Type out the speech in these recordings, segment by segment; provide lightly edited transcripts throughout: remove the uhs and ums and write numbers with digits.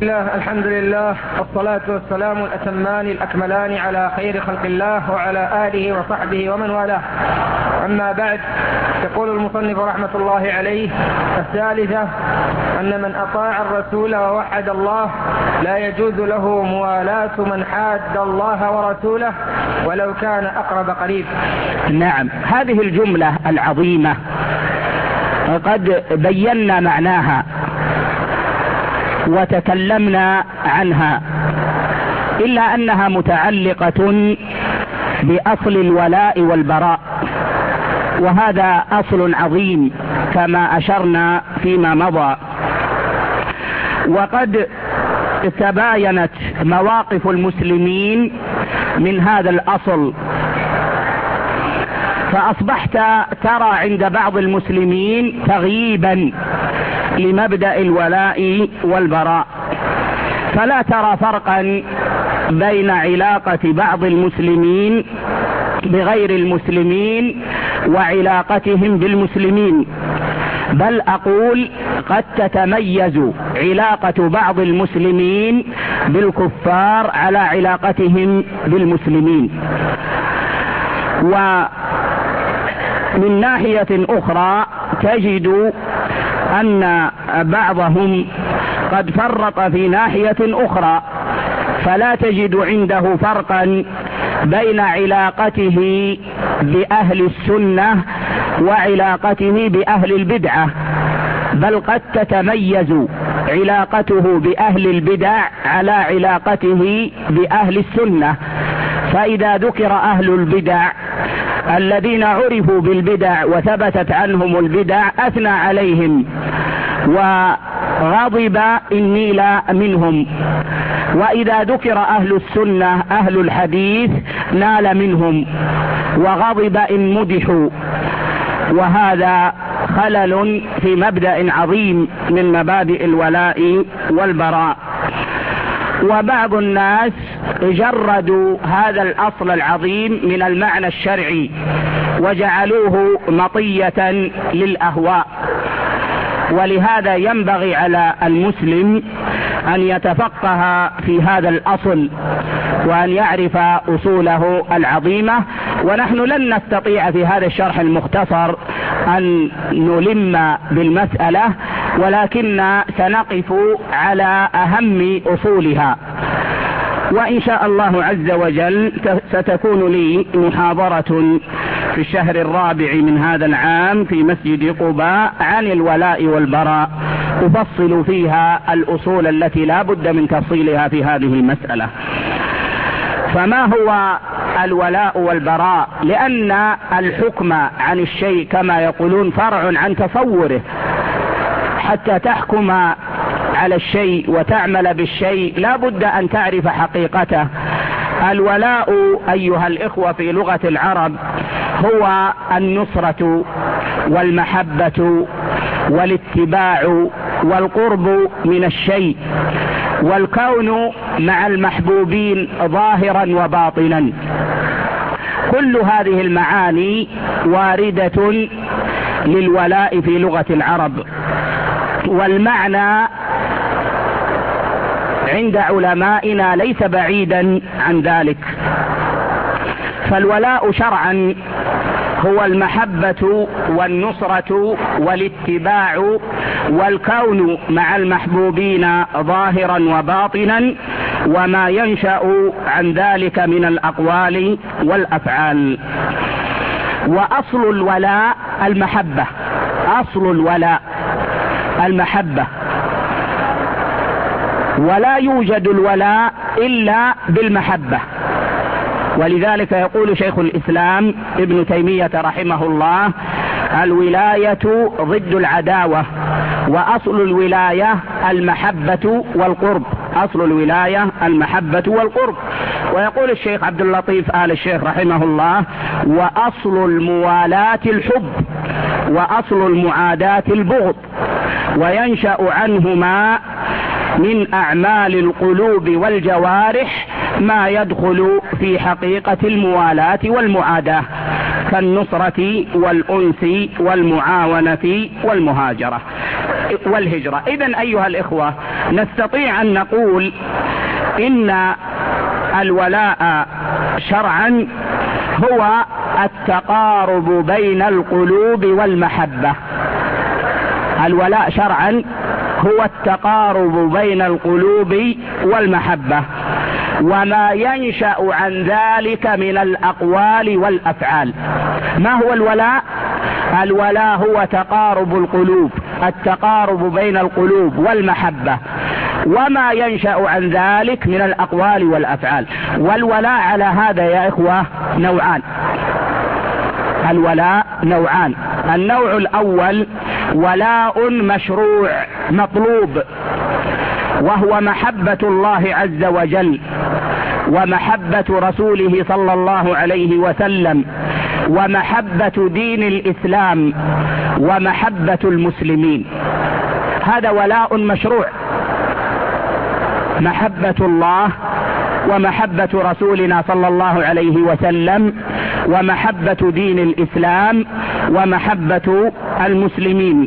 الحمد لله والصلاة والسلام الأتمان الأكملان على خير خلق الله وعلى آله وصحبه ومن والاه. أما بعد، يقول المصنف رحمة الله عليه: الثالثة أن من أطاع الرسول ووحد الله لا يجوز له موالاة من حاد الله ورسوله ولو كان أقرب قريب. نعم، هذه الجملة العظيمة قد بينا معناها وتكلمنا عنها، إلا أنها متعلقة بأصل الولاء والبراء، وهذا أصل عظيم كما أشرنا فيما مضى. وقد تباينت مواقف المسلمين من هذا الأصل، فأصبحت ترى عند بعض المسلمين تغييبا لمبدأ الولاء والبراء، فلا ترى فرقا بين علاقة بعض المسلمين بغير المسلمين وعلاقتهم بالمسلمين، بل أقول قد تتميز علاقة بعض المسلمين بالكفار على علاقتهم بالمسلمين. ومن ناحية أخرى تجد أن بعضهم قد فرط في ناحية أخرى، فلا تجد عنده فرقا بين علاقته بأهل السنة وعلاقته بأهل البدعة، بل قد تتميز علاقته بأهل البدع على علاقته بأهل السنة. فإذا ذكر أهل البدع الذين عرفوا بالبدع وثبتت عنهم البدع أثنى عليهم وغضب إن نيل منهم، وإذا ذكر أهل السنة أهل الحديث نال منهم وغضب إن مدحوا، وهذا خلل في مبدأ عظيم من مبادئ الولاء والبراء. وبعض الناس جردوا هذا الأصل العظيم من المعنى الشرعي وجعلوه مطية للأهواء، ولهذا ينبغي على المسلم أن يتفقه في هذا الأصل وأن يعرف أصوله العظيمة. ونحن لن نستطيع في هذا الشرح المختصر أن نلم بالمسألة، ولكن سنقف على أهم أصولها، وإن شاء الله عز وجل ستكون لي محاضرة في الشهر الرابع من هذا العام في مسجد قباء عن الولاء والبراء، أفصل فيها الأصول التي لا بد من تفصيلها في هذه المسألة. فما هو الولاء والبراء؟ لأن الحكم عن الشيء كما يقولون فرع عن تصوره، حتى تحكم على الشيء وتعمل بالشيء لا بد أن تعرف حقيقته. الولاء أيها الإخوة في لغة العرب هو النصرة والمحبة والاتباع والقرب من الشيء، والكون مع المحبوبين ظاهرا وباطنا. كل هذه المعاني واردة للولاء في لغة العرب، والمعنى عند علمائنا ليس بعيدا عن ذلك. فالولاء شرعا هو المحبة والنصرة والاتباع والكون مع المحبوبين ظاهرا وباطنا، وما ينشأ عن ذلك من الأقوال والأفعال. وأصل الولاء المحبة، أصل الولاء المحبة، ولا يوجد الولاء إلا بالمحبة. ولذلك يقول شيخ الإسلام ابن تيمية رحمه الله: الولاية ضد العداوة، وأصل الولاية المحبة والقرب، أصل الولاية المحبة والقرب. ويقول الشيخ عبد اللطيف آل الشيخ رحمه الله: وأصل الموالاة الحب، وأصل المعاداة البغض، وينشأ عنهما من أعمال القلوب والجوارح ما يدخل في حقيقة الموالاة والمعاداة، كالنصرة والأنس والمعاونة والمهاجرة. والهجرة. إذن أيها الإخوة، نستطيع أن نقول إن الولاء شرعا هو التقارب بين القلوب والمحبة. الولاء شرعا هو التقارب بين القلوب والمحبة، وما ينشأ عن ذلك من الأقوال والأفعال. ما هو الولاء؟ الولاء هو تقارب القلوب، التقارب بين القلوب والمحبة، وما ينشأ عن ذلك من الأقوال والأفعال. والولاء على هذا يا إخوة نوعان. الولاء نوعان. النوع الأول ولاء مشروع مطلوب، وهو محبة الله عز وجل ومحبة رسوله صلى الله عليه وسلم ومحبة دين الإسلام ومحبة المسلمين. هذا ولاء مشروع، محبة الله ومحبة رسولنا صلى الله عليه وسلم ومحبة دين الإسلام ومحبة المسلمين.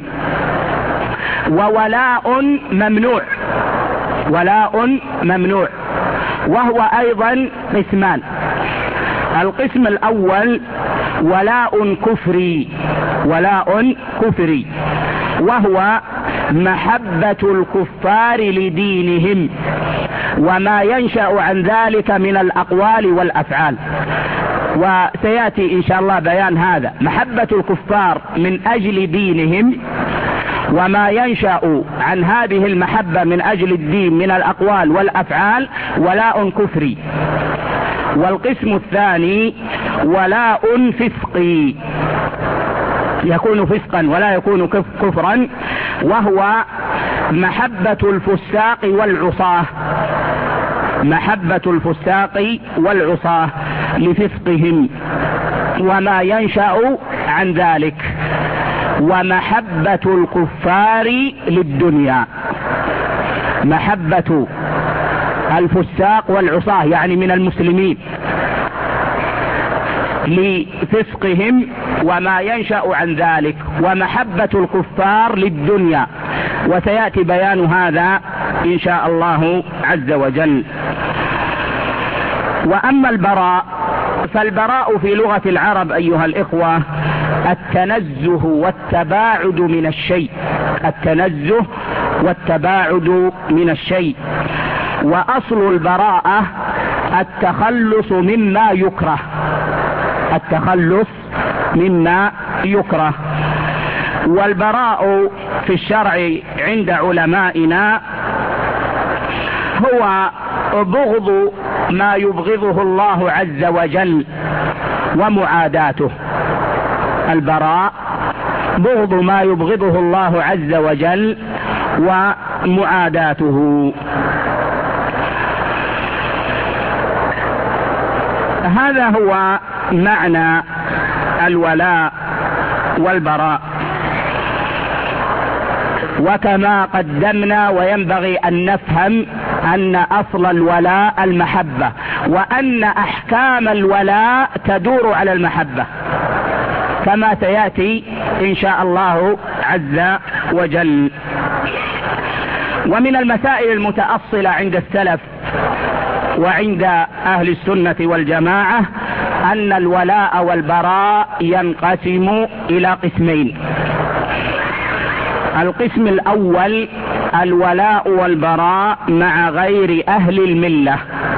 وولاء ممنوع، ولاء ممنوع، وهو أيضا قسمان. القسم الأول ولاء كفري، ولاء كفري، وهو محبة الكفار لدينهم وما ينشأ عن ذلك من الأقوال والأفعال، وسيأتي إن شاء الله بيان هذا. محبة الكفار من أجل دينهم وما ينشأ عن هذه المحبة من أجل الدين من الأقوال والأفعال ولاء كفري. والقسم الثاني ولاء فسقي، يكون فسقا ولا يكون كفرا، وهو محبة الفساق والعصاة، محبة الفساق والعصاة لفسقهم وما ينشأ عن ذلك، ومحبة الكفار للدنيا. محبة الفساق والعصاة يعني من المسلمين لفسقهم وما ينشأ عن ذلك، ومحبة الكفار للدنيا، وسيأتي بيان هذا إن شاء الله عز وجل. وأما البراء فالبراء في لغة العرب أيها الإخوة التنزه والتباعد من الشيء، التنزه والتباعد من الشيء. وأصل البراءة التخلص مما يكره، التخلص مما يكره. والبراء في الشرع عند علمائنا هو بغض ما يبغضه الله عز وجل ومعاداته. البراء بغض ما يبغضه الله عز وجل ومعاداته. هذا هو معنى الولاء والبراء. وكما قدمنا وينبغي أن نفهم أن أصل الولاء المحبة، وأن أحكام الولاء تدور على المحبة كما سيأتي إن شاء الله عز وجل. ومن المسائل المتأصلة عند السلف وعند أهل السنة والجماعة أن الولاء والبراء ينقسم إلى قسمين. القسم الأول الولاء والبراء مع غير أهل الملة،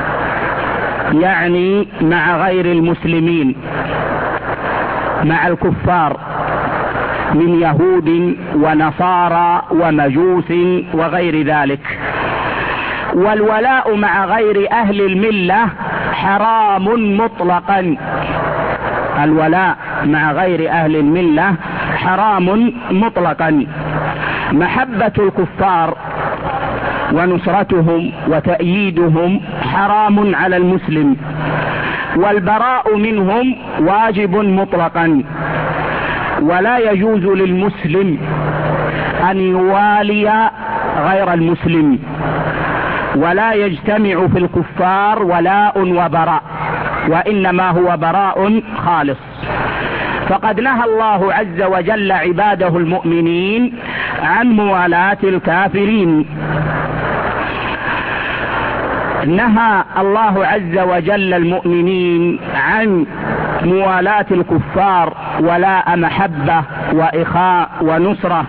يعني مع غير المسلمين، مع الكفار من يهود ونصارى ومجوس وغير ذلك. والولاء مع غير أهل الملة حرام مطلقا، الولاء مع غير أهل الملة حرام مطلقا. محبة الكفار ونصرتهم وتأييدهم حرام على المسلم، والبراء منهم واجب مطلقا. ولا يجوز للمسلم أن يوالي غير المسلم، ولا يجتمع في الكفار ولاء وبراء، وإنما هو براء خالص. فقد نهى الله عز وجل عباده المؤمنين عن موالاة الكافرين. نهى الله عز وجل المؤمنين عن موالاة الكفار ولاء محبة وإخاء ونصرة،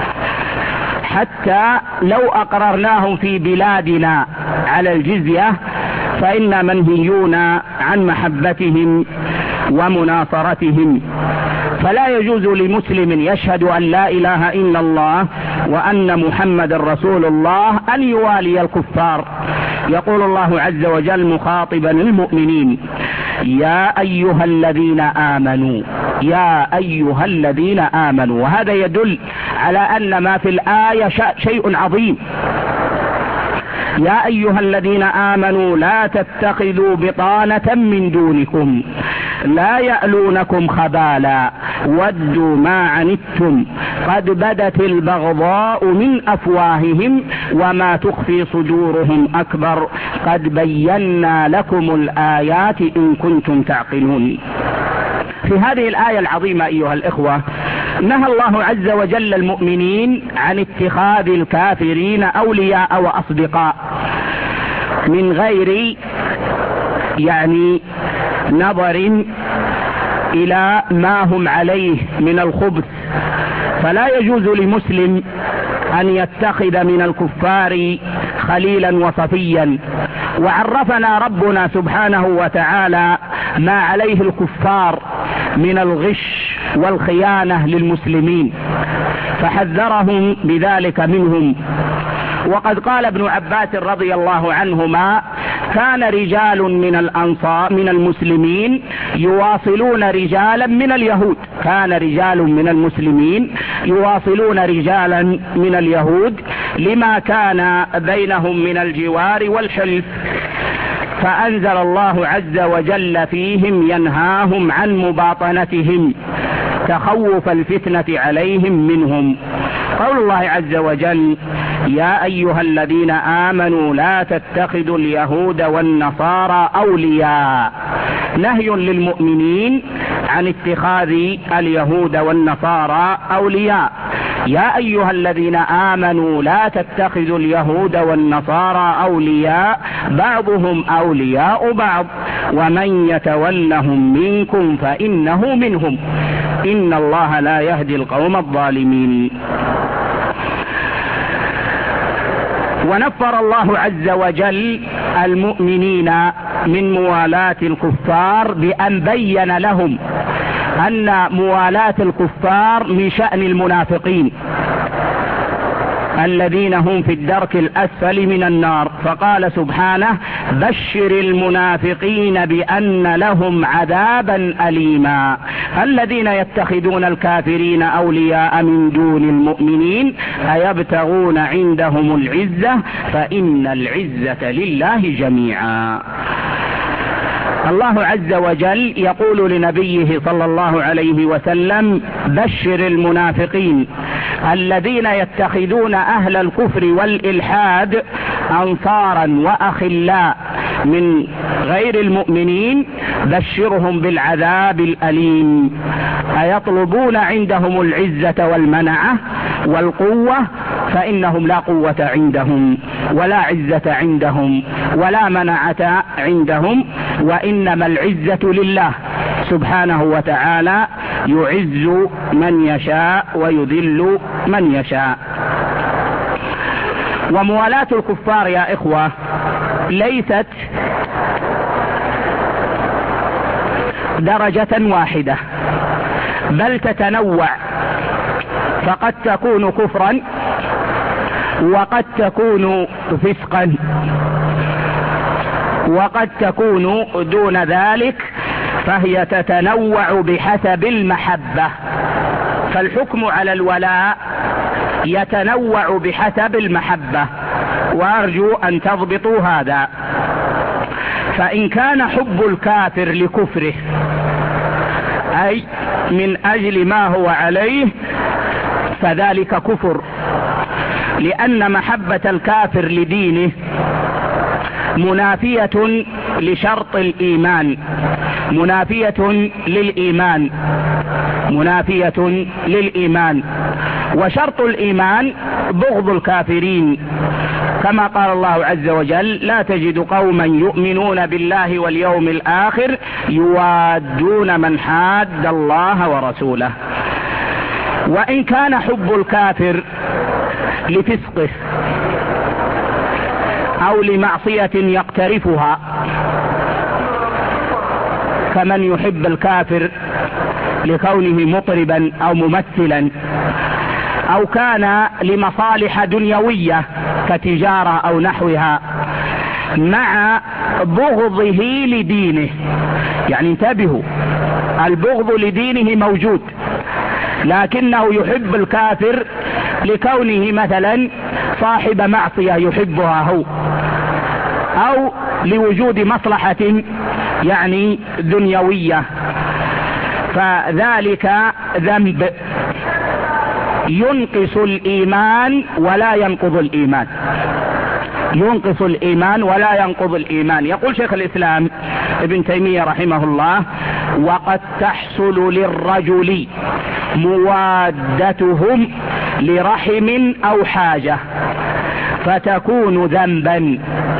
حتى لو أقررناهم في بلادنا على الجزية فإنا منهيون عن محبتهم ومناصرتهم. فلا يجوز لمسلم يشهد أن لا إله إلا الله وأن محمد رسول الله أن يوالي الكفار. يقول الله عز وجل مخاطبا المؤمنين: يا أيها الذين آمنوا، يا أيها الذين آمنوا. وهذا يدل على أن ما في الآية شيء عظيم. يا أيها الذين آمنوا لا تتخذوا بطانة من دونكم لا يألونكم خبالا ودوا ما عنتم قد بدت البغضاء من أفواههم وما تخفي صدورهم أكبر قد بينا لكم الآيات إن كنتم تعقلون. في هذه الآية العظيمة أيها الإخوة نهى الله عز وجل المؤمنين عن اتخاذ الكافرين أولياء وأصدقاء من غير نظر إلى ما هم عليه من الخبث. فلا يجوز لمسلم أن يتخذ من الكفار خليلا وصفيا. وعرفنا ربنا سبحانه وتعالى ما عليه الكفار من الغش والخيانة للمسلمين، فحذرهم بذلك منهم. وقد قال ابن عباس رضي الله عنهما: كان رجال من الأنصار من المسلمين يواصلون رجالا من اليهود، كان رجال من المسلمين يواصلون رجالا من اليهود لما كان بينهم من الجوار والحلف، فأنزل الله عز وجل فيهم ينهاهم عن مباطنتهم تخوف الفتنة عليهم منهم. قول الله عز وجل: يا أيها الذين آمنوا لا تتخذوا اليهود والنصارى أولياء، نهي للمؤمنين عن اتخاذ اليهود والنصارى أولياء. يا أيها الذين آمنوا لا تتخذوا اليهود والنصارى أولياء بعضهم أولياء بعض ومن يتولهم منكم فإنه منهم إن الله لا يهدي القوم الظالمين. ونفر الله عز وجل المؤمنين من موالاة الكفار بأن بين لهم أن موالاة الكفار من شأن المنافقين الذين هم في الدرك الأسفل من النار. فقال سبحانه: بشر المنافقين بأن لهم عذابا أليما الذين يتخذون الكافرين أولياء من دون المؤمنين أيبتغون عندهم العزة فإن العزة لله جميعا. الله عز وجل يقول لنبيه صلى الله عليه وسلم: بشر المنافقين الذين يتخذون أهل الكفر والإلحاد أنصارا وأخلاء من غير المؤمنين بشرهم بالعذاب الأليم. أيطلبون عندهم العزة والمنعة والقوة فإنهم لا قوة عندهم ولا عزة عندهم ولا منعة عندهم، وإنما العزة لله سبحانه وتعالى، يعز من يشاء ويذل من يشاء. وموالاة الكفار يا إخوة ليست درجة واحدة بل تتنوع، فقد تكون كفرا وقد تكون فسقا وقد تكون دون ذلك، فهي تتنوع بحسب المحبة. فالحكم على الولاء يتنوع بحسب المحبة، وأرجو أن تضبطوا هذا. فإن كان حب الكافر لكفره أي من أجل ما هو عليه فذلك كفر، لأن محبة الكافر لدينه منافية لشرط الإيمان، منافية للإيمان. منافية للإيمان. وشرط الإيمان بغض الكافرين، كما قال الله عز وجل: لا تجد قوما يؤمنون بالله واليوم الآخر يوادون من حاد الله ورسوله. وإن كان حب الكافر لفسقه أو لمعصية يقترفها، كمن يحب الكافر لكونه مطربا أو ممثلا، أو كان لمصالح دنيوية كتجارة أو نحوها، مع بغضه لدينه. يعني انتبهوا، البغض لدينه موجود، لكنه يحب الكافر لكونه مثلا صاحب معصية يحبها هو، أو لوجود مصلحة يعني دنيوية، فذلك ذنب ينقص الإيمان ولا ينقض الإيمان، ينقص الإيمان ولا ينقض الإيمان. يقول شيخ الإسلام ابن تيمية رحمه الله: وقد تحصل للرجل موادتهم لرحم أو حاجة فتكون ذنبا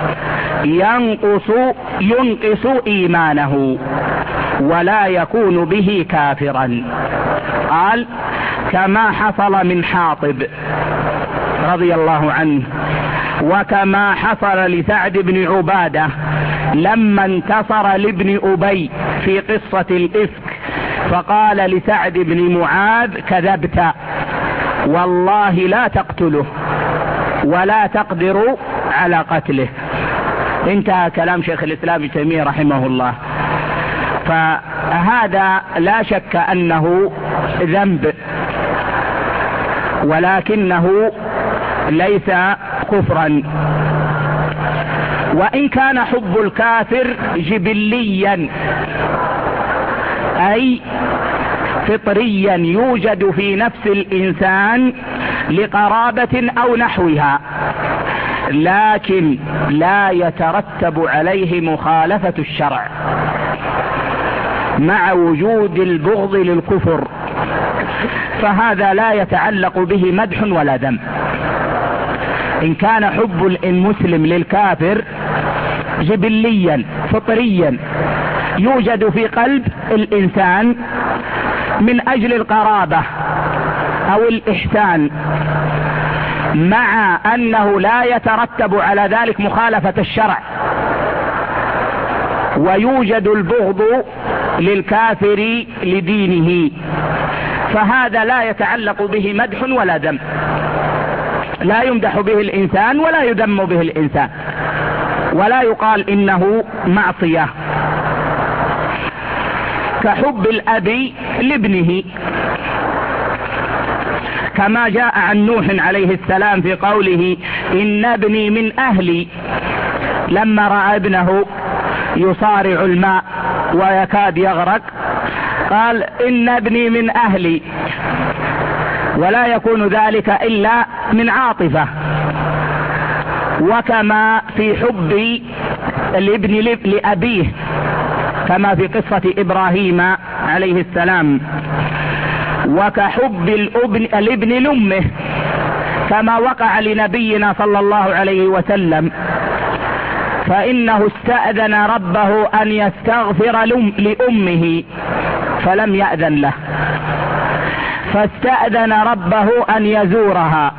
ينقص إيمانه ولا يكون به كافرا. قال: كما حصل من حاطب رضي الله عنه، وكما حصل لسعد بن عبادة لما انتصر لابن أبي في قصة الإفك، فقال لسعد بن معاذ: كذبت والله لا تقتله ولا تقدر على قتله. انتهى كلام شيخ الإسلام ابن تيمية رحمه الله. فهذا لا شك أنه ذنب، ولكنه ليس كفرا. وإن كان حب الكافر جبليا أي فطريا يوجد في نفس الإنسان لقرابة أو نحوها، لكن لا يترتب عليه مخالفة الشرع مع وجود البغض للكفر، فهذا لا يتعلق به مدح ولا ذم. إن كان حب المسلم للكافر جبليا فطريا يوجد في قلب الإنسان من أجل القرابة أو الإحسان، مع أنه لا يترتب على ذلك مخالفة الشرع، ويوجد البغض للكافر لدينه، فهذا لا يتعلق به مدح ولا ذم، لا يمدح به الإنسان ولا يذم به الإنسان، ولا يقال إنه معصية. كحب الأب لابنه، كما جاء عن نوح عليه السلام في قوله: إن ابني من أهلي، لما رأى ابنه يصارع الماء ويكاد يغرق قال: إن ابني من أهلي، ولا يكون ذلك إلا من عاطفة. وكما في حب الابن لأبيه، كما في قصة إبراهيم عليه السلام. وكحب الابن لأمه، كما وقع لنبينا صلى الله عليه وسلم، فإنه استأذن ربه أن يستغفر لأمه فلم يأذن له، فاستأذن ربه أن يزورها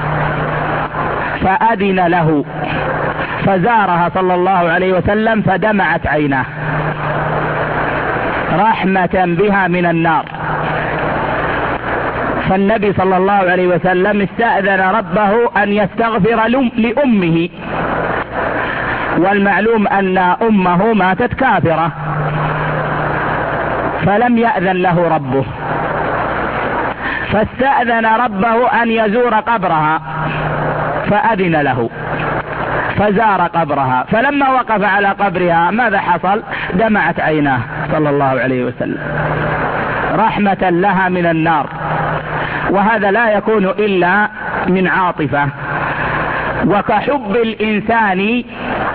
فأذن له، فزارها صلى الله عليه وسلم فدمعت عيناه رحمة بها من النار. فالنبي صلى الله عليه وسلم استأذن ربه أن يستغفر لأمه، والمعلوم أن أمه ماتت كافرة، فلم يأذن له ربه، فاستأذن ربه أن يزور قبرها فأذن له فزار قبرها، فلما وقف على قبرها ماذا حصل؟ دمعت عيناه صلى الله عليه وسلم رحمة لها من النار. وهذا لا يكون إلا من عاطفة. وكحب الإنسان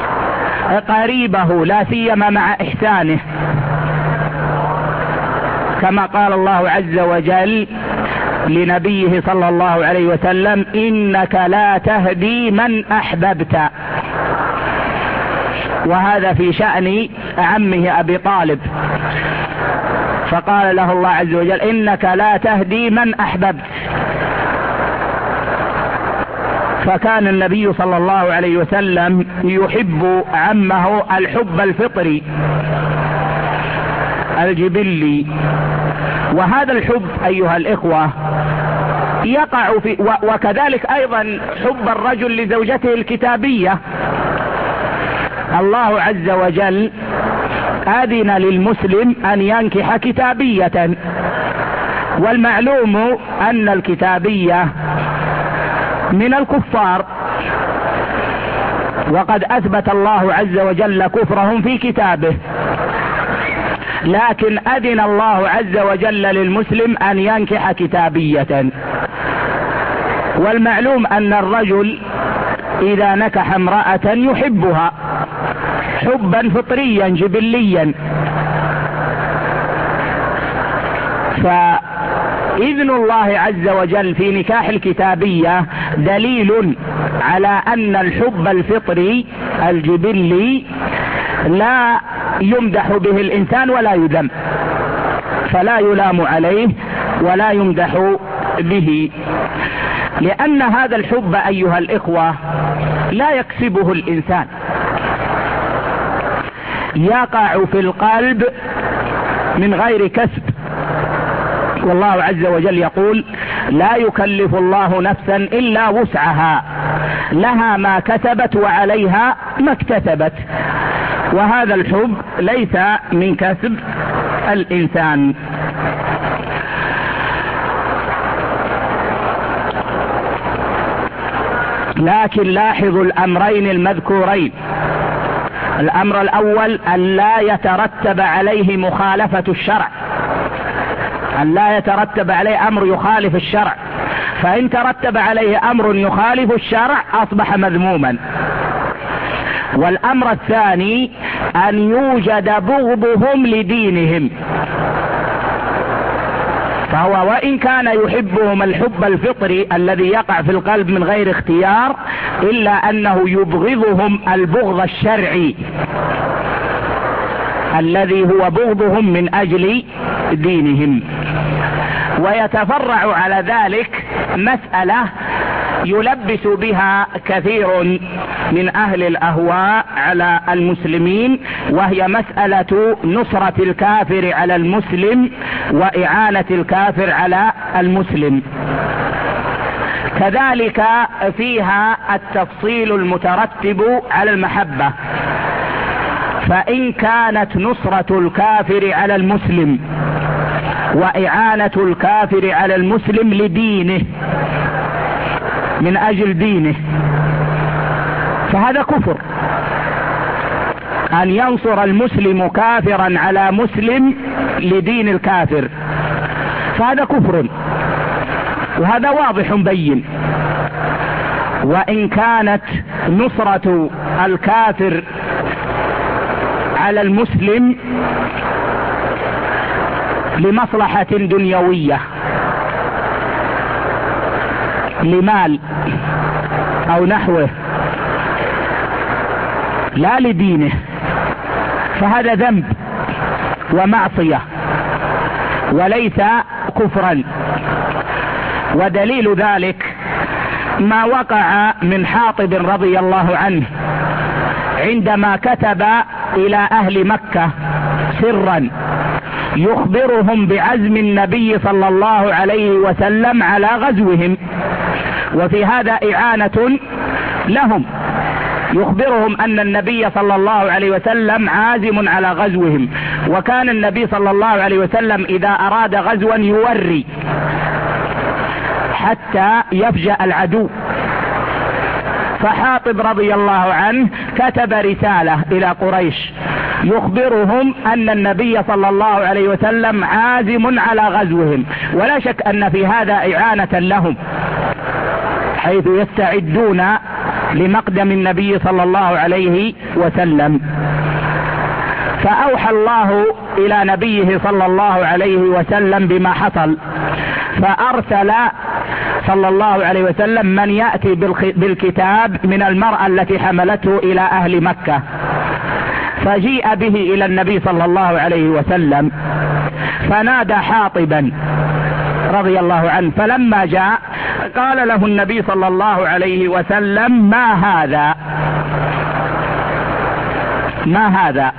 قريبه لا سيما مع إحسانه، كما قال الله عز وجل لنبيه صلى الله عليه وسلم: إنك لا تهدي من أحببت. وهذا في شأن عمه أبي طالب، فقال له الله عز وجل: إنك لا تهدي من أحببت. فكان النبي صلى الله عليه وسلم يحب عمه الحب الفطري الجبلي. وهذا الحب أيها الإخوة يقع في وكذلك أيضا حب الرجل لزوجته الكتابية. الله عز وجل أذن للمسلم أن ينكح كتابية، والمعلوم أن الكتابية من الكفار، وقد أثبت الله عز وجل كفرهم في كتابه، لكن أذن الله عز وجل للمسلم أن ينكح كتابية. والمعلوم أن الرجل إذا نكح امرأة يحبها حبا فطريا جبليا، فإذن الله عز وجل في نكاح الكتابية دليل على أن الحب الفطري الجبلي لا يمدح به الإنسان ولا يذم، فلا يلام عليه ولا يمدح به، لأن هذا الحب أيها الإخوة لا يكسبه الإنسان، يقع في القلب من غير كسب. والله عز وجل يقول: لا يكلف الله نفسا إلا وسعها، لها ما كسبت وعليها ما اكتسبت. وهذا الحب ليس من كسب الإنسان. لكن لاحظوا الأمرين المذكورين: الأمر الأول أن لا يترتب عليه مخالفة الشرع، أن لا يترتب عليه أمر يخالف الشرع، فإن ترتب عليه أمر يخالف الشرع أصبح مذموما. والأمر الثاني أن يوجد بغضهم لدينهم، فهو وإن كان يحبهم الحب الفطري الذي يقع في القلب من غير اختيار، إلا أنه يبغضهم البغض الشرعي الذي هو بغضهم من أجل دينهم. ويتفرع على ذلك مسألة يلبس بها كثير من أهل الأهواء على المسلمين، وهي مسألة نصرة الكافر على المسلم وإعانة الكافر على المسلم. كذلك فيها التفصيل المترتب على المحبة، فإن كانت نصرة الكافر على المسلم وإعانة الكافر على المسلم لدينه من أجل دينه فهذا كفر. أن ينصر المسلم كافرا على مسلم لدين الكافر فهذا كفر، وهذا واضح بين. وإن كانت نصرة الكافر على المسلم لمصلحة دنيوية، لمال أو نحوه، لا لدينه، فهذا ذنب ومعصية وليس كفرا. ودليل ذلك ما وقع من حاطب رضي الله عنه عندما كتب إلى أهل مكة سرا يخبرهم بعزم النبي صلى الله عليه وسلم على غزوهم، وفي هذا إعانة لهم، يخبرهم أن النبي صلى الله عليه وسلم عازم على غزوهم. وكان النبي صلى الله عليه وسلم إذا أراد غزوا يوري حتى يفجأ العدو. فحاطب رضي الله عنه كتب رسالة إلى قريش يخبرهم أن النبي صلى الله عليه وسلم عازم على غزوهم، ولا شك أن في هذا إعانة لهم، حيث يستعدون لمقدم النبي صلى الله عليه وسلم. فأوحى الله إلى نبيه صلى الله عليه وسلم بما حصل، فأرسل صلى الله عليه وسلم من يأتي بالكتاب من المرأة التي حملته إلى أهل مكة، فجيء به إلى النبي صلى الله عليه وسلم، فنادى حاطبا رضي الله عنه، فلما جاء قال له النبي صلى الله عليه وسلم: ما هذا؟ ما هذا؟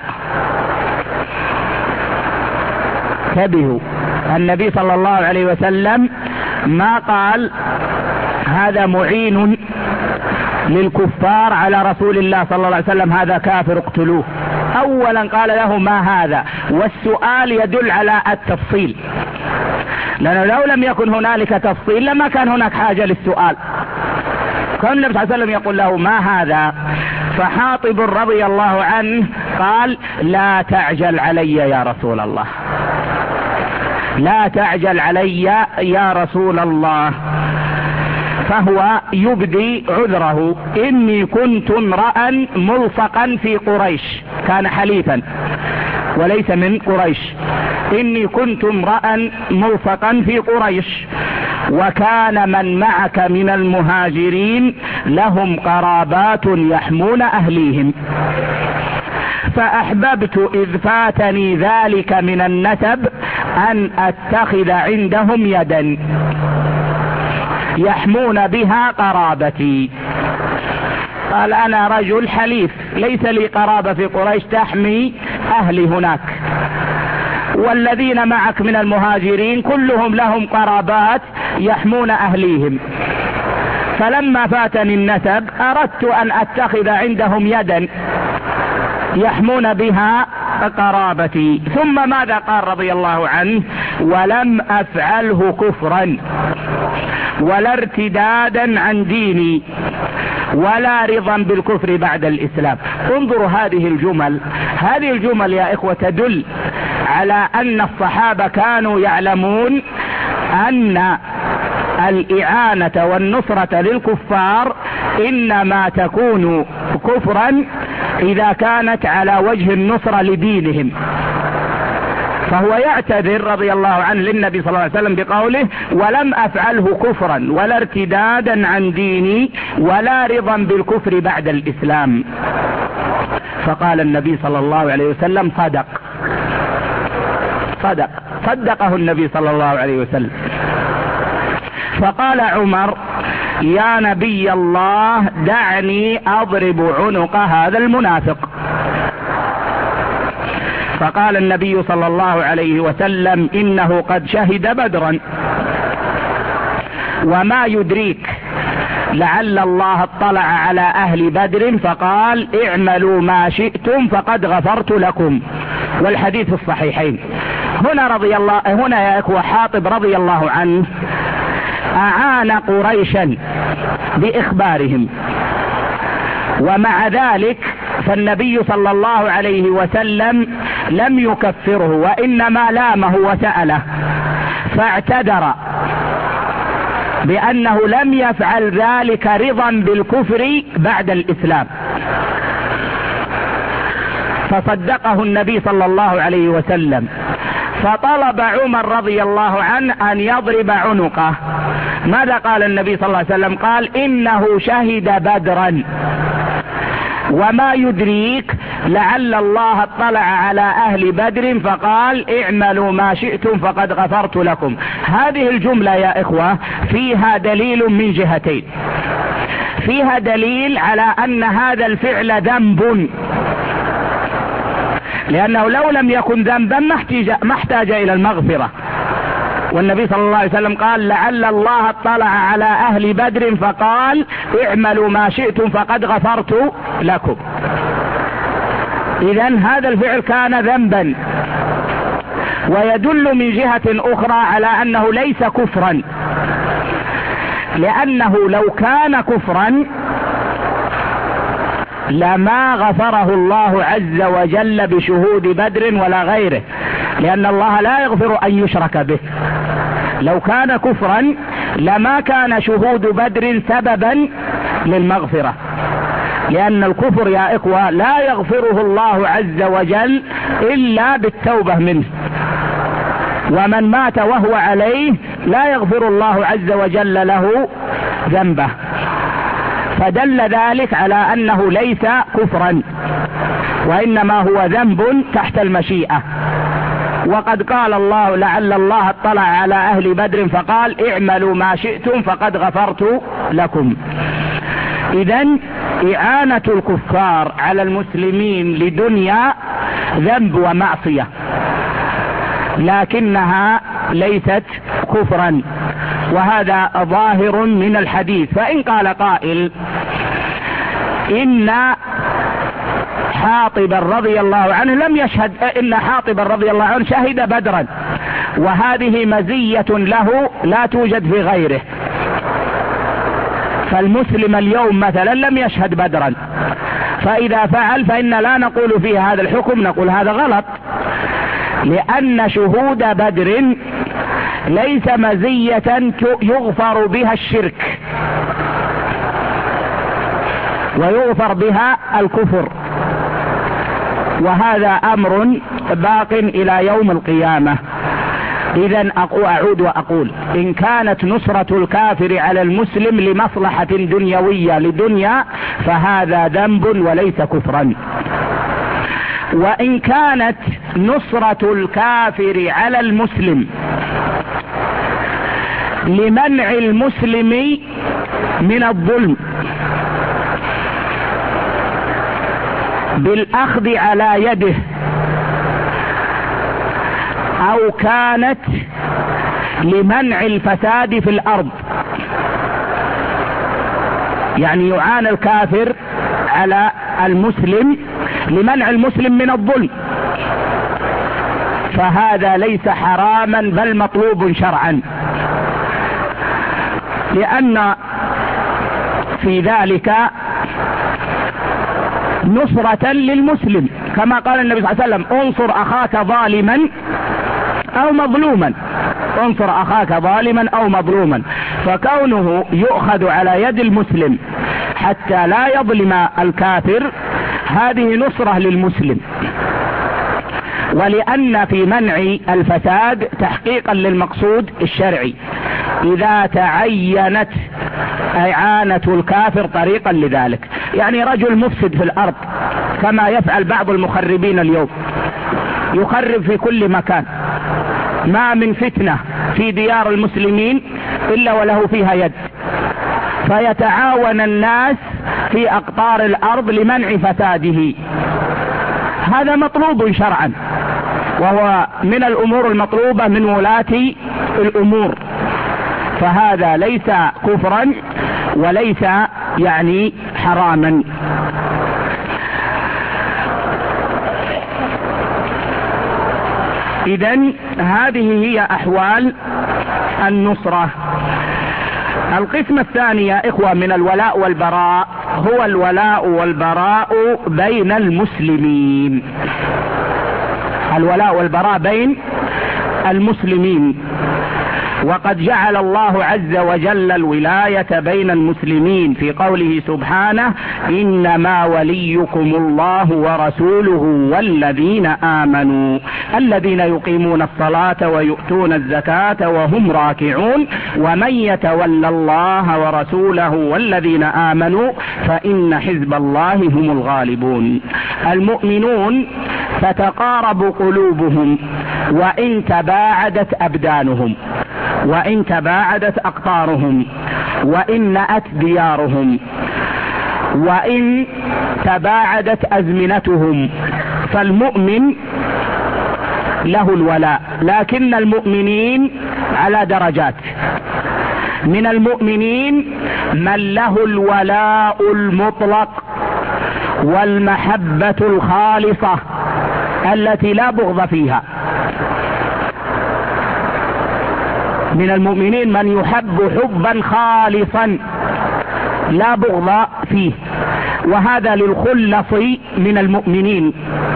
انتبهوا، النبي صلى الله عليه وسلم ما قال هذا معين للكفار على رسول الله صلى الله عليه وسلم، هذا كافر اقتلوه. اولا قال له ما هذا، والسؤال يدل على التفصيل، لأنه لو لم يكن هنالك تفصيل لما كان هناك حاجة للسؤال. كان النبي صلى الله عليه وسلم يقول له ما هذا، فحاطب رضي الله عنه قال: لا تعجل علي يا رسول الله، لا تعجل علي يا رسول الله. فهو يبدي عذره: إني كنت امرأ ملصقا في قريش، كان حليفا وليس من قريش، إني كنت امرأ ملصقا في قريش، وكان من معك من المهاجرين لهم قرابات يحمون أهليهم، فأحببت إذ فاتني ذلك من النسب أن أتخذ عندهم يدا يحمون بها قرابتي. قال: أنا رجل حليف، ليس لي قرابة في قريش تحمي أهلي هناك، والذين معك من المهاجرين كلهم لهم قرابات يحمون أهليهم، فلما فاتني النسب أردت أن أتخذ عندهم يدا يحمون بها قرابتي. ثم ماذا قال رضي الله عنه؟ ولم أفعله كفرا ولا ارتدادا عن ديني ولا رضا بالكفر بعد الإسلام. انظروا هذه الجمل، هذه الجمل يا إخوة تدل على أن الصحابة كانوا يعلمون أن الإعانة والنصرة للكفار إنما تكون كفرا إذا كانت على وجه النصرة لدينهم. فهو يعتذر رضي الله عنه للنبي صلى الله عليه وسلم بقوله: ولم أفعله كفرا ولا ارتدادا عن ديني ولا رضا بالكفر بعد الإسلام. فقال النبي صلى الله عليه وسلم: صدقه النبي صلى الله عليه وسلم. فقال عمر: يا نبي الله دعني أضرب عنق هذا المنافق. فقال النبي صلى الله عليه وسلم: إنه قد شهد بدرا، وما يدريك لعل الله اطلع على أهل بدر فقال: اعملوا ما شئتم فقد غفرت لكم. والحديث الصحيحين. هنا يا إخوة حاطب رضي الله عنه أعان قريشا بإخبارهم، ومع ذلك فالنبي صلى الله عليه وسلم لم يكفره، وإنما لامه وسأله، فاعتذر بأنه لم يفعل ذلك رضا بالكفر بعد الإسلام، فصدقه النبي صلى الله عليه وسلم. فطلب عمر رضي الله عنه أن يضرب عنقه. ماذا قال النبي صلى الله عليه وسلم؟ قال: إنه شهد بدرا، وما يدريك لعل الله اطلع على أهل بدر فقال: اعملوا ما شئتم فقد غفرت لكم. هذه الجملة يا إخوة فيها دليل من جهتين. فيها دليل على أن هذا الفعل ذنب، لأنه لو لم يكن ذنبا ما احتاج إلى المغفرة، والنبي صلى الله عليه وسلم قال: لعل الله اطلع على أهل بدر فقال: اعملوا ما شئتم فقد غفرت لكم. إذن هذا الفعل كان ذنبا، ويدل من جهة أخرى على أنه ليس كفرا، لأنه لو كان كفرا لما غفره الله عز وجل بشهود بدر ولا غيره، لأن الله لا يغفر أن يشرك به. لو كان كفرا لما كان شهود بدر سببا للمغفرة. لأن الكفر يا إخوة لا يغفره الله عز وجل إلا بالتوبة منه، ومن مات وهو عليه لا يغفر الله عز وجل له ذنبه، فدل ذلك على أنه ليس كفرا وإنما هو ذنب تحت المشيئة. وقد قال الله لعل الله اطلع على أهل بدر فقال اعملوا ما شئتم فقد غفرت لكم. إذن إعانة الكفار على المسلمين لدنيا ذنب ومعصية، لكنها ليست كفرا، وهذا ظاهر من الحديث. فإن قال قائل إن حاطبا رضي الله عنه لم يشهد، إن حاطبا رضي الله عنه شهد بدرا، وهذه مزية له لا توجد في غيره، فالمسلم اليوم مثلا لم يشهد بدرا، فإذا فعل فإن لا نقول فيه هذا الحكم، نقول هذا غلط، لأن شهود بدر ليس مزية يغفر بها الشرك ويغفر بها الكفر، وهذا أمر باق إلى يوم القيامة. إذن أعود وأقول إن كانت نصرة الكافر على المسلم لمصلحة دنيوية لدنيا فهذا ذنب وليس كفرا، وإن كانت نصرة الكافر على المسلم لمنع المسلم من الظلم بالأخذ على يده، أو كانت لمنع الفساد في الأرض، يعني يعان الكافر على المسلم لمنع المسلم من الظلم، فهذا ليس حراما بل مطلوب شرعا، لأن في ذلك نصرة للمسلم، كما قال النبي صلى الله عليه وسلم انصر أخاك ظالما أو مظلوما، انصر أخاك ظالما أو مظلوما، فكونه يؤخذ على يد المسلم حتى لا يظلم الكافر هذه نصرة للمسلم. ولأن في منع الفساد تحقيقا للمقصود الشرعي إذا تعينت إعانة الكافر طريقا لذلك، يعني رجل مفسد في الأرض كما يفعل بعض المخربين اليوم، يخرب في كل مكان، ما من فتنة في ديار المسلمين إلا وله فيها يد، فيتعاون الناس في أقطار الأرض لمنع فساده، هذا مطلوب شرعا، وهو من الأمور المطلوبة من ولاة الأمور، فهذا ليس كفرا وليس يعني حراما. إذن هذه هي أحوال النصرة. القسم الثاني يا إخوة من الولاء والبراء هو الولاء والبراء بين المسلمين، الولاء والبراء بين المسلمين. وقد جعل الله عز وجل الولاية بين المسلمين في قوله سبحانه إنما وليكم الله ورسوله والذين آمنوا الذين يقيمون الصلاة ويؤتون الزكاة وهم راكعون ومن يتولى الله ورسوله والذين آمنوا فإن حزب الله هم الغالبون. المؤمنون تتقارب قلوبهم وإن تباعدت أبدانهم، وإن تباعدت أقطارهم، وإن نأت ديارهم، وإن تباعدت أزمنتهم، فالمؤمن له الولاء، لكن المؤمنين على درجات. من المؤمنين من له الولاء المطلق والمحبة الخالصة التي لا بغض فيها، من المؤمنين من يحب حبا خالصا لا بغض فيه، وهذا للخلص من المؤمنين،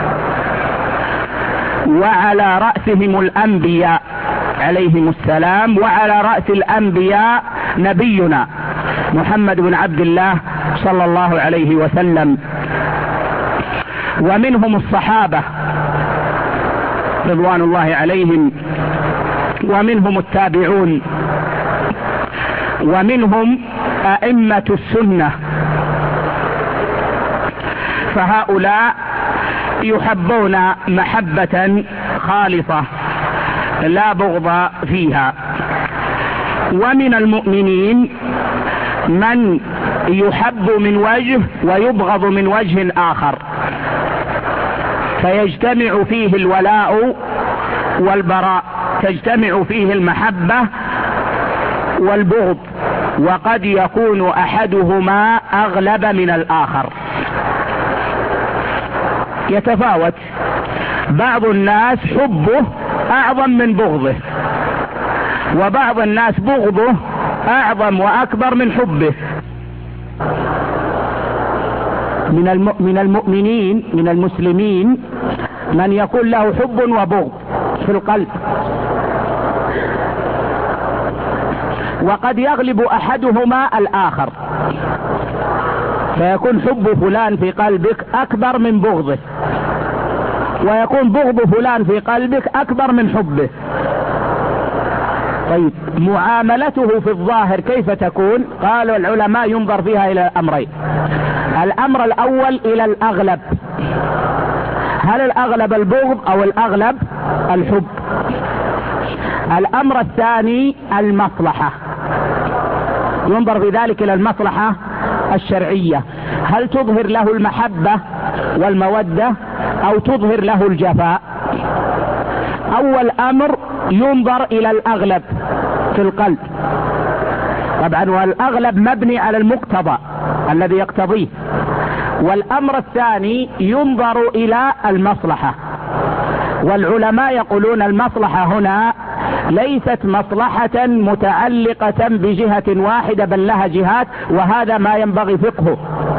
وعلى رأسهم الأنبياء عليهم السلام، وعلى رأس الأنبياء نبينا محمد بن عبد الله صلى الله عليه وسلم، ومنهم الصحابة رضوان الله عليهم، ومنهم التابعون، ومنهم أئمة السنة، فهؤلاء يحبون محبة خالصة لا بغض فيها. ومن المؤمنين من يحب من وجه ويبغض من وجه آخر، فيجتمع فيه الولاء والبراء، تجتمع فيه المحبة والبغض، وقد يكون أحدهما أغلب من الآخر، يتفاوت. بعض الناس حبه أعظم من بغضه، وبعض الناس بغضه أعظم وأكبر من حبه. من المؤمنين من المسلمين من يكون له حب وبغض في القلب، وقد يغلب أحدهما الآخر، فيكون حب فلان في قلبك أكبر من بغضه، ويكون بغض فلان في قلبك أكبر من حبه. طيب، معاملته في الظاهر كيف تكون؟ قالوا العلماء ينظر فيها إلى أمرين. الأمر الأول إلى الأغلب، هل الأغلب البغض أو الأغلب الحب؟ الأمر الثاني المصلحة، ينظر في ذلك إلى المصلحة الشرعية، هل تظهر له المحبة والمودة أو تظهر له الجفاء؟ أول أمر ينظر إلى الأغلب في القلب طبعا، والأغلب مبني على المقتضى الذي يقتضيه. والأمر الثاني ينظر إلى المصلحة، والعلماء يقولون المصلحة هنا ليست مصلحة متعلقة بجهة واحدة، بل لها جهات، وهذا ما ينبغي فقهه،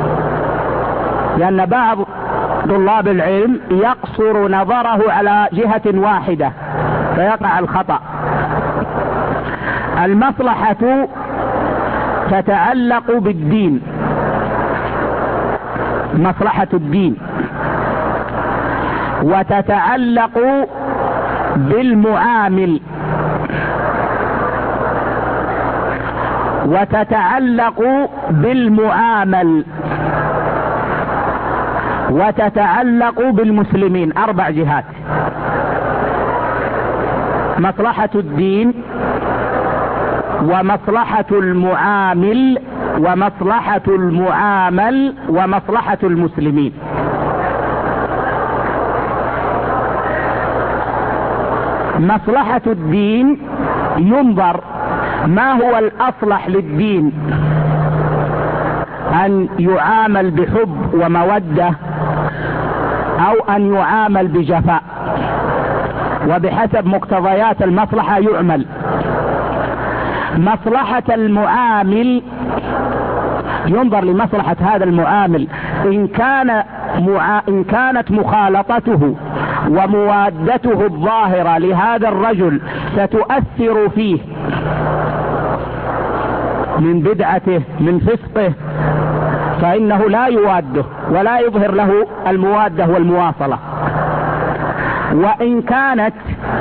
لأن بعض طلاب العلم يقصر نظره على جهة واحدة فيقع الخطأ. المصلحة تتعلق بالدين، مصلحة الدين، وتتعلق بالمعامل، وتتعلق بالمعامل، وتتعلق بالمسلمين. 4 جهات: مصلحة الدين، ومصلحة المعامل، ومصلحة المعامل، ومصلحة المسلمين. مصلحة الدين ينظر ما هو الأصلح للدين، أن يعامل بحب ومودة أو أن يعامل بجفاء، وبحسب مقتضيات المصلحة يعمل. مصلحة المعامل ينظر لمصلحة هذا المعامل، إن كانت مخالطته وموادته الظاهرة لهذا الرجل ستؤثر فيه من بدعته من فسقه، فإنه لا يواده ولا يظهر له الموادة والمواصلة. وإن كانت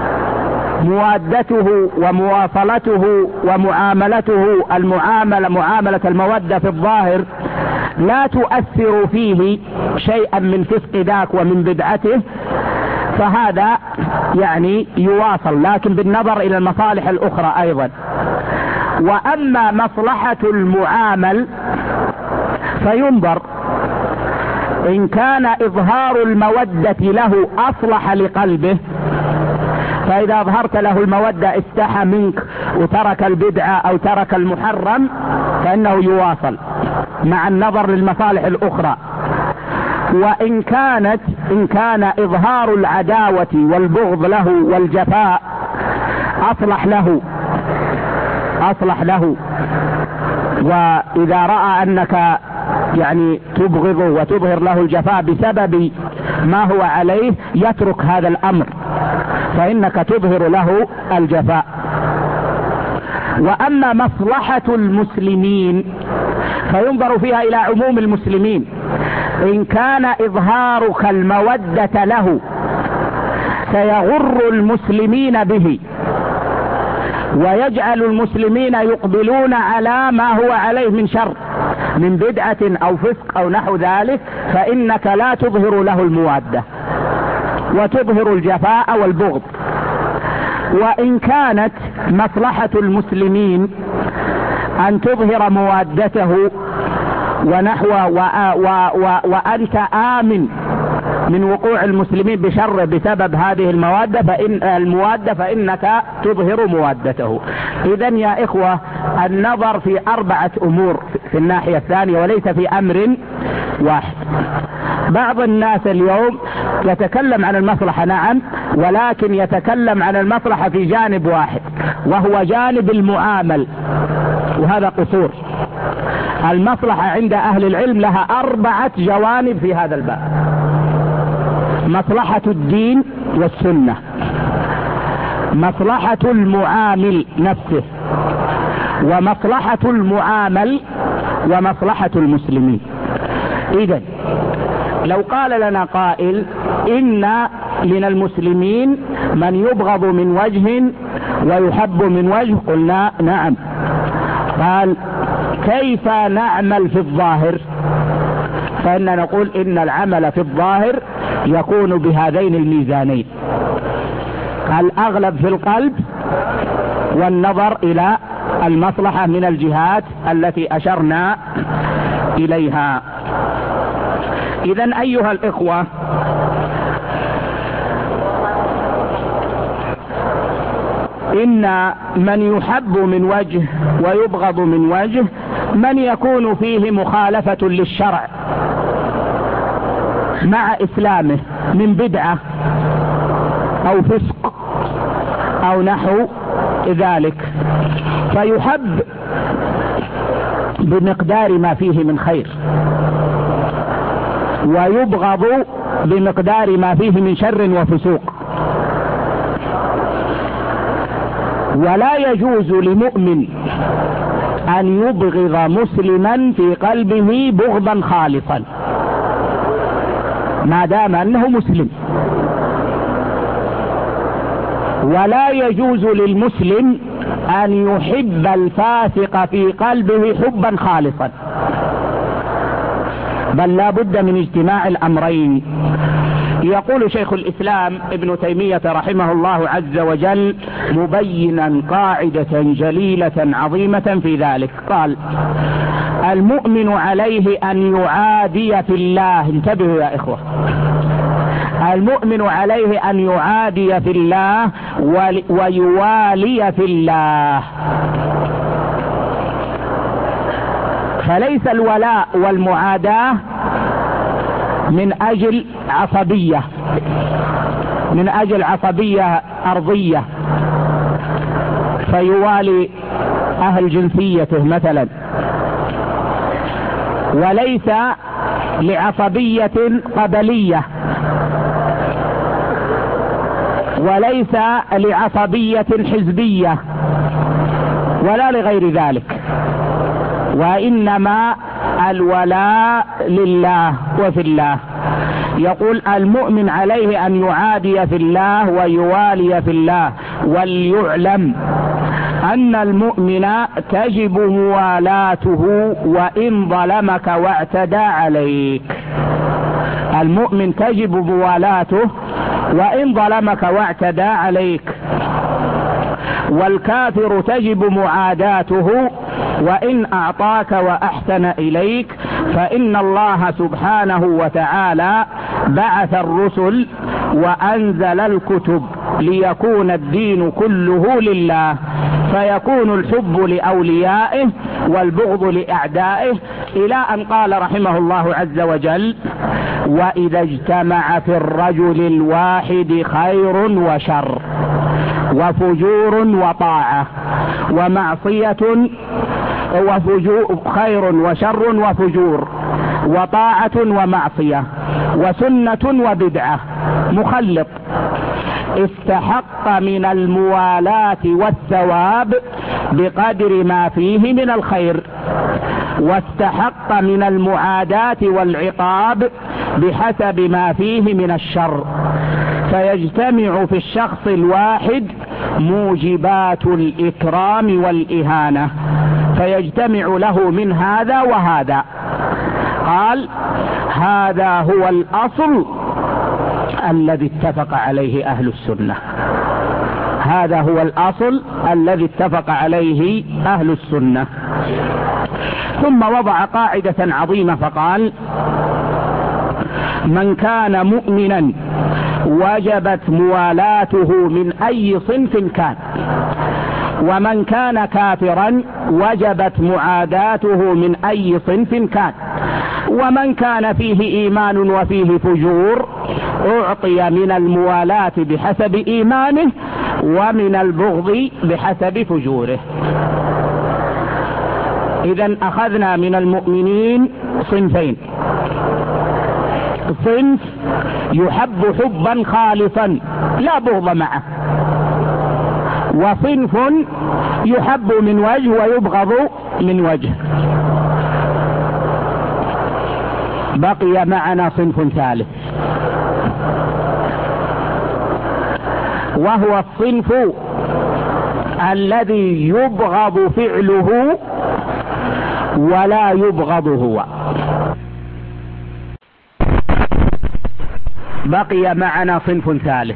موادته ومواصلته ومعاملته معاملة المودة في الظاهر لا تؤثر فيه شيئا من فسق ذاك ومن بدعته، فهذا يعني يواصل، لكن بالنظر إلى المصالح الأخرى أيضا. وأما مصلحة المعامل فينظر إن كان إظهار المودة له أصلح لقلبه، فإذا أظهرت له المودة استحى منك وترك البدعة أو ترك المحرم فإنه يواصل مع النظر للمصالح الأخرى. وإن كان إظهار العداوة والبغض له والجفاء أصلح له، وإذا رأى أنك يعني تبغضه وتظهر له الجفاء بسبب ما هو عليه يترك هذا الأمر، فإنك تظهر له الجفاء. وأما مصلحة المسلمين فينظر فيها إلى عموم المسلمين. إن كان إظهارك المودة له سيغر المسلمين به ويجعل المسلمين يقبلون على ما هو عليه من شر من بدعة أو فسق أو نحو ذلك، فإنك لا تظهر له المودة وتظهر الجفاء والبغض. وإن كانت مصلحة المسلمين أن تظهر مودته ونحوه وأنت آمن من وقوع المسلمين بشر بسبب هذه المودة فإنك تظهر مودته. إذن يا إخوة النظر في 4 أمور في الناحية الثانية وليس في أمر واحد. بعض الناس اليوم يتكلم عن المصلحة نعم، ولكن يتكلم عن المصلحة في جانب واحد وهو جانب المعامل، وهذا قصور. المصلحة عند أهل العلم لها 4 جوانب في هذا الباب: مصلحة الدين والسنة، مصلحة المعامل نفسه، ومصلحة المعامل، ومصلحة المسلمين. إذن لو قال لنا قائل إن من المسلمين من يبغض من وجه ويحب من وجه، قلنا نعم. قال كيف نعمل في الظاهر؟ فإننا نقول إن العمل في الظاهر يكون بهذين الميزانين: الأغلب في القلب، والنظر إلى المصلحة من الجهات التي أشرنا إليها. إذن أيها الإخوة، إن من يحب من وجه ويبغض من وجه من يكون فيه مخالفة للشرع مع إسلامه من بدعة أو فسق أو نحو ذلك، فيحب بمقدار ما فيه من خير ويبغض بمقدار ما فيه من شر وفسوق. ولا يجوز لمؤمن أن يبغض مسلما في قلبه بغضا خالصا ما دام أنه مسلم، ولا يجوز للمسلم أن يحب الفاسق في قلبه حبا خالصا، بل لا بد من اجتماع الأمرين. يقول شيخ الإسلام ابن تيمية رحمه الله عز وجل مبينا قاعدة جليلة عظيمة في ذلك، قال: المؤمن عليه أن يعادي في الله. انتبهوا يا إخوة، المؤمن عليه أن يعادي في الله ويوالي في الله. فليس الولاء والمعاداة من أجل عصبية، من أجل عصبية أرضية فيوالي أهل جنسيته مثلا، وليس لعصبية قبلية، وليس لعصبية حزبية، ولا لغير ذلك، وإنما الولاء لله وفي الله. يقول: المؤمن عليه أن يعادي في الله ويوالي في الله. وليعلم أن المؤمن تجب موالاته وإن ظلمك واعتدى عليك. المؤمن تجب موالاته وإن ظلمك واعتدى عليك. والكافر تجب معاداته وإن أعطاك وأحسن إليك، فإن الله سبحانه وتعالى بعث الرسل وأنزل الكتب ليكون الدين كله لله، فيكون الحب لأوليائه والبغض لأعدائه، إلى أن قال رحمه الله عز وجل: وإذا اجتمع في الرجل الواحد خير وشر وفجور وطاعة ومعصية خير وشر وفجور وطاعة ومعصية وسنة وبدعة مخلط، استحق من الموالاة والثواب بقدر ما فيه من الخير، واستحق من المعاداة والعقاب بحسب ما فيه من الشر، فيجتمع في الشخص الواحد موجبات الإكرام والإهانة، فيجتمع له من هذا وهذا. قال: هذا هو الأصل الذي اتفق عليه أهل السنة، هذا هو الأصل الذي اتفق عليه أهل السنة. ثم وضع قاعدة عظيمة فقال: من كان مؤمنا وجبت موالاته من أي صنف كان، ومن كان كافرا وجبت معاداته من أي صنف كان، ومن كان فيه إيمان وفيه فجور أعطي من الموالاة بحسب إيمانه ومن البغض بحسب فجوره. إذن أخذنا من المؤمنين صنفين: صنف يحب حبا خالصا لا بغض معه، وصنف يحب من وجه ويبغض من وجه. بقي معنا صنف ثالث، وهو الصنف الذي يبغض فعله ولا يبغض هو. بقي معنا صنف ثالث،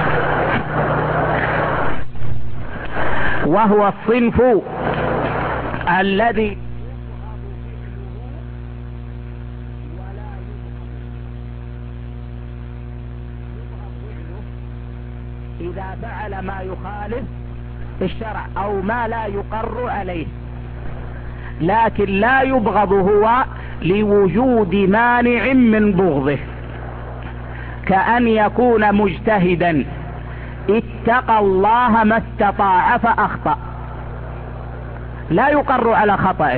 وهو الصنف الذي إذا فعل ما يخالف الشرع أو ما لا يقر عليه، لكن لا يبغض هو لوجود مانع من بغضه، كأن يكون مجتهدا اتقى الله ما استطاع فأخطأ، لا يقر على خطئه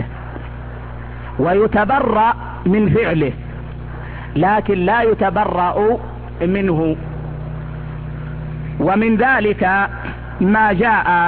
ويتبرأ من فعله، لكن لا يتبرأ منه. ومن ذلك ما جاء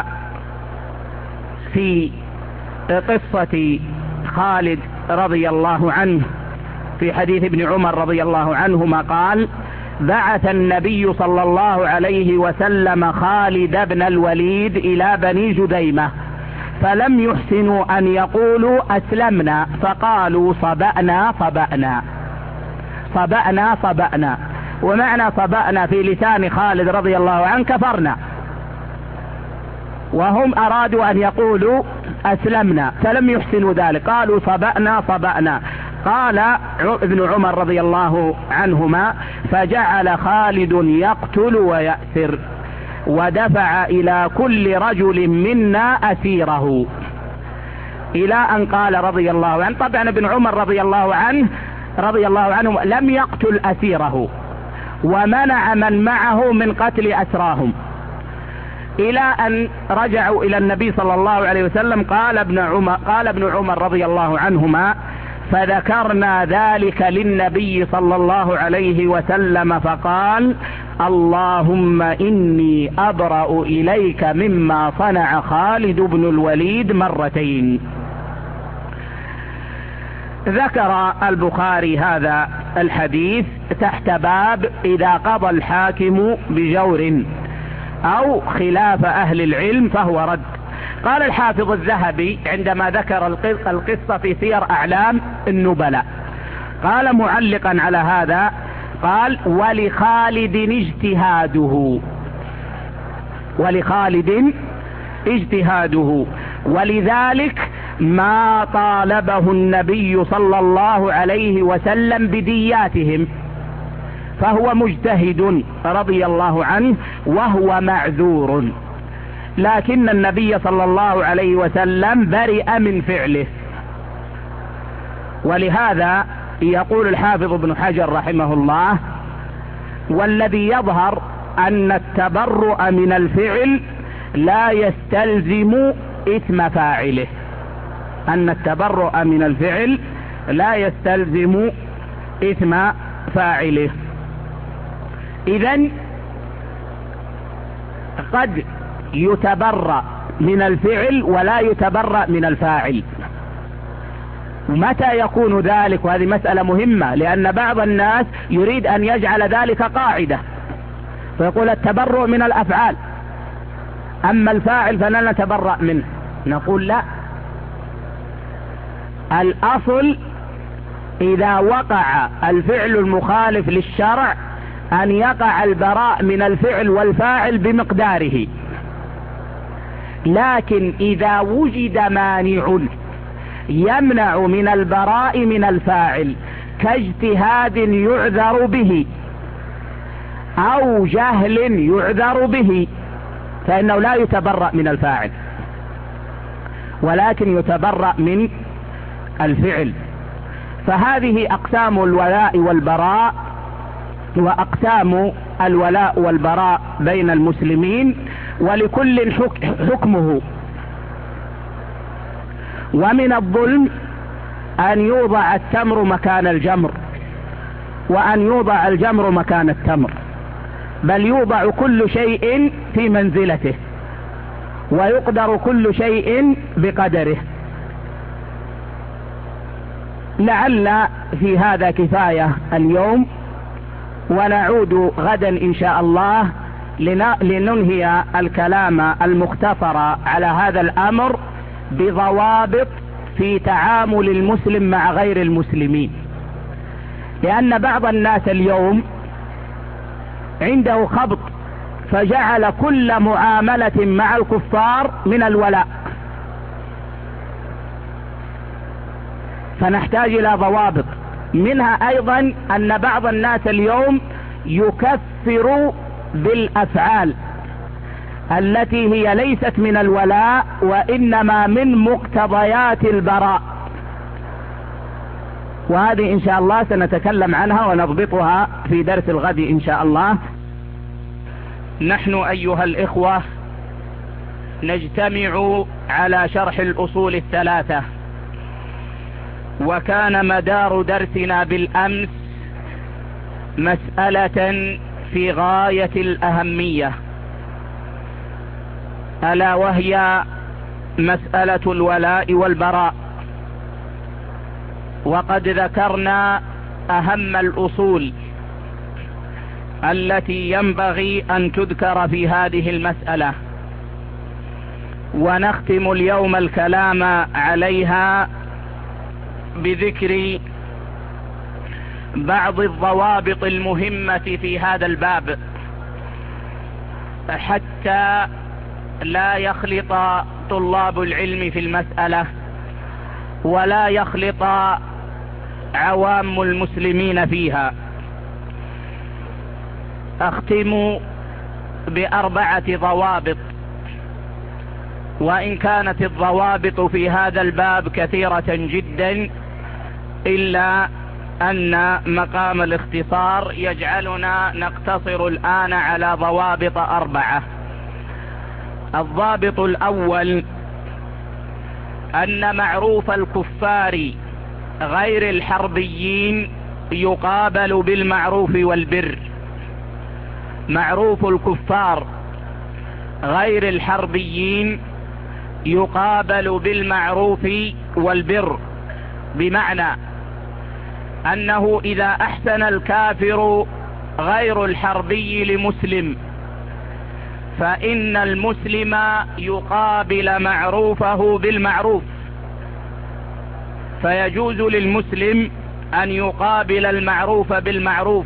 في قصة خالد رضي الله عنه في حديث ابن عمر رضي الله عنهما قال: بعث النبي صلى الله عليه وسلم خالد بن الوليد إلى بني جديمة، فلم يحسنوا أن يقولوا أسلمنا، فقالوا صبأنا صبأنا صبأنا صبأنا. ومعنى صبأنا في لسان خالد رضي الله عنه كفرنا، وهم أرادوا أن يقولوا أسلمنا فلم يحسنوا ذلك، قالوا صبأنا صبأنا. قال ابن عمر رضي الله عنهما: فجعل خالد يقتل ويأسر، ودفع إلى كل رجل منا أسيره، إلى أن قال رضي الله عنه. طبعا ابن عمر رضي الله عنه لم يقتل أسيره، ومنع من معه من قتل أسراهم، إلى أن رجعوا إلى النبي صلى الله عليه وسلم. قال ابن عمر رضي الله عنهما: فذكرنا ذلك للنبي صلى الله عليه وسلم فقال: اللهم إني أبرأ إليك مما صنع خالد بن الوليد مرتين. ذكر البخاري هذا الحديث تحت باب إذا قضى الحاكم بجور أو خلاف أهل العلم فهو رد. قال الحافظ الذهبي عندما ذكر القصة في سير أعلام النبلاء، قال معلقا على هذا، قال: ولخالد اجتهاده، ولذلك ما طالبه النبي صلى الله عليه وسلم بدياتهم، فهو مجتهد رضي الله عنه وهو معذور، لكن النبي صلى الله عليه وسلم برئ من فعله. ولهذا يقول الحافظ ابن حجر رحمه الله: والذي يظهر أن التبرؤ من الفعل لا يستلزم إثم فاعله، أن التبرؤ من الفعل لا يستلزم إثم فاعله. إذن قد يتبرأ من الفعل ولا يتبرأ من الفاعل، متى يكون ذلك؟ وهذه مسألة مهمة، لأن بعض الناس يريد أن يجعل ذلك قاعدة فيقول التبرؤ من الأفعال، أما الفاعل فلا نتبرأ منه. نقول لا، الأصل إذا وقع الفعل المخالف للشرع أن يقع البراء من الفعل والفاعل بمقداره، لكن إذا وجد مانع يمنع من البراء من الفاعل كاجتهاد يعذر به أو جهل يعذر به فإنه لا يتبرأ من الفاعل ولكن يتبرأ من الفعل. فهذه أقسام الولاء والبراء، وأقسام الولاء والبراء بين المسلمين، ولكل حكمه. ومن الظلم أن يوضع التمر مكان الجمر، وأن يوضع الجمر مكان التمر، بل يوضع كل شيء في منزلته ويقدر كل شيء بقدره. لعل في هذا كفاية اليوم، ونعود غدا إن شاء الله لننهي الكلام المختصر على هذا الأمر بضوابط في تعامل المسلم مع غير المسلمين، لأن بعض الناس اليوم عنده خبط فجعل كل معاملة مع الكفار من الولاء، فنحتاج إلى ضوابط. منها أيضا أن بعض الناس اليوم يكفر بالأفعال التي هي ليست من الولاء وإنما من مقتضيات البراء، وهذه إن شاء الله سنتكلم عنها ونضبطها في درس الغد إن شاء الله. نحن أيها الإخوة نجتمع على شرح الأصول الثلاثة، وكان مدار درسنا بالأمس مسألة في غاية الأهمية، ألا وهي مسألة الولاء والبراء، وقد ذكرنا أهم الأصول التي ينبغي أن تذكر في هذه المسألة، ونختم اليوم الكلام عليها بذكر بعض الضوابط المهمة في هذا الباب، حتى لا يخلط طلاب العلم في المسألة ولا يخلط عوام المسلمين فيها. أختم ب4 ضوابط، وإن كانت الضوابط في هذا الباب كثيرة جدا إلا أن مقام الاختصار يجعلنا نقتصر الآن على ضوابط 4. الضابط الأول أن معروف الكفار غير الحربيين يقابل بالمعروف والبر. معروف الكفار غير الحربيين يقابل بالمعروف والبر، بمعنى أنه إذا أحسن الكافر غير الحربي لمسلم فإن المسلم يقابل معروفه بالمعروف، فيجوز للمسلم أن يقابل المعروف بالمعروف،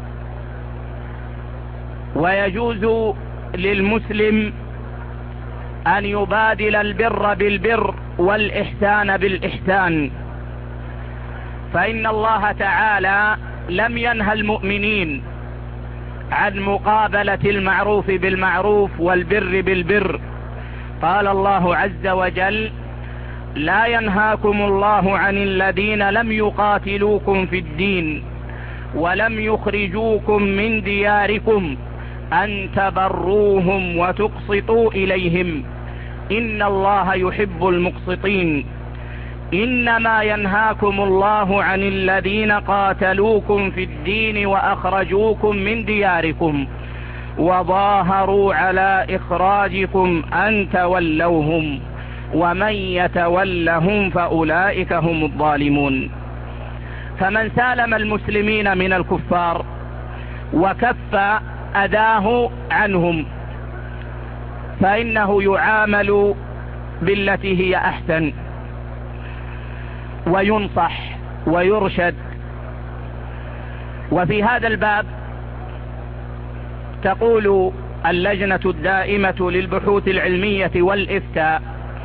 ويجوز للمسلم أن يبادل البر بالبر والإحسان بالإحسان، فإن الله تعالى لم ينهى المؤمنين عن مقابلة المعروف بالمعروف والبر بالبر. قال الله عز وجل: لا ينهاكم الله عن الذين لم يقاتلوكم في الدين ولم يخرجوكم من دياركم أن تبروهم وتقسطوا إليهم إن الله يحب المقسطين. إنما ينهاكم الله عن الذين قاتلوكم في الدين وأخرجوكم من دياركم وظاهروا على إخراجكم أن تولوهم ومن يتولهم فأولئك هم الظالمون. فمن سالم المسلمين من الكفار وكف أذاه عنهم فإنه يعامل بالتي هي أحسن، وينصح ويرشد. وفي هذا الباب تقول اللجنة الدائمة للبحوث العلمية والإفتاء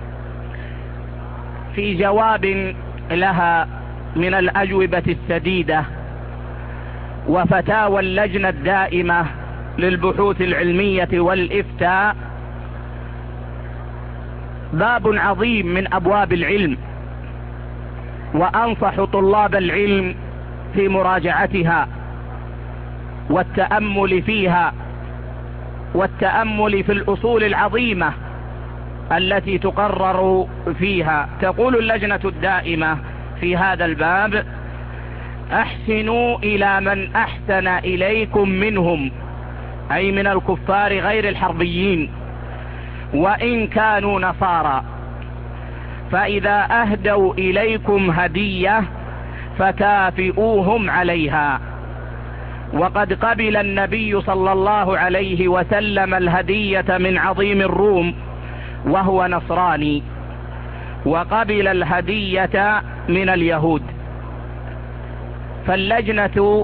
في جواب لها من الأجوبة السديدة وفتاوى اللجنة الدائمة للبحوث العلمية والإفتاء باب عظيم من أبواب العلم، وأنصح طلاب العلم في مراجعتها والتأمل فيها والتأمل في الأصول العظيمة التي تقرر فيها. تقول اللجنة الدائمة في هذا الباب: أحسنوا إلى من أحسن إليكم منهم، أي من الكفار غير الحربيين، وإن كانوا نصارى، فإذا أهدوا إليكم هدية فكافئوهم عليها. وقد قبل النبي صلى الله عليه وسلم الهدية من عظيم الروم وهو نصراني، وقبل الهدية من اليهود. فاللجنة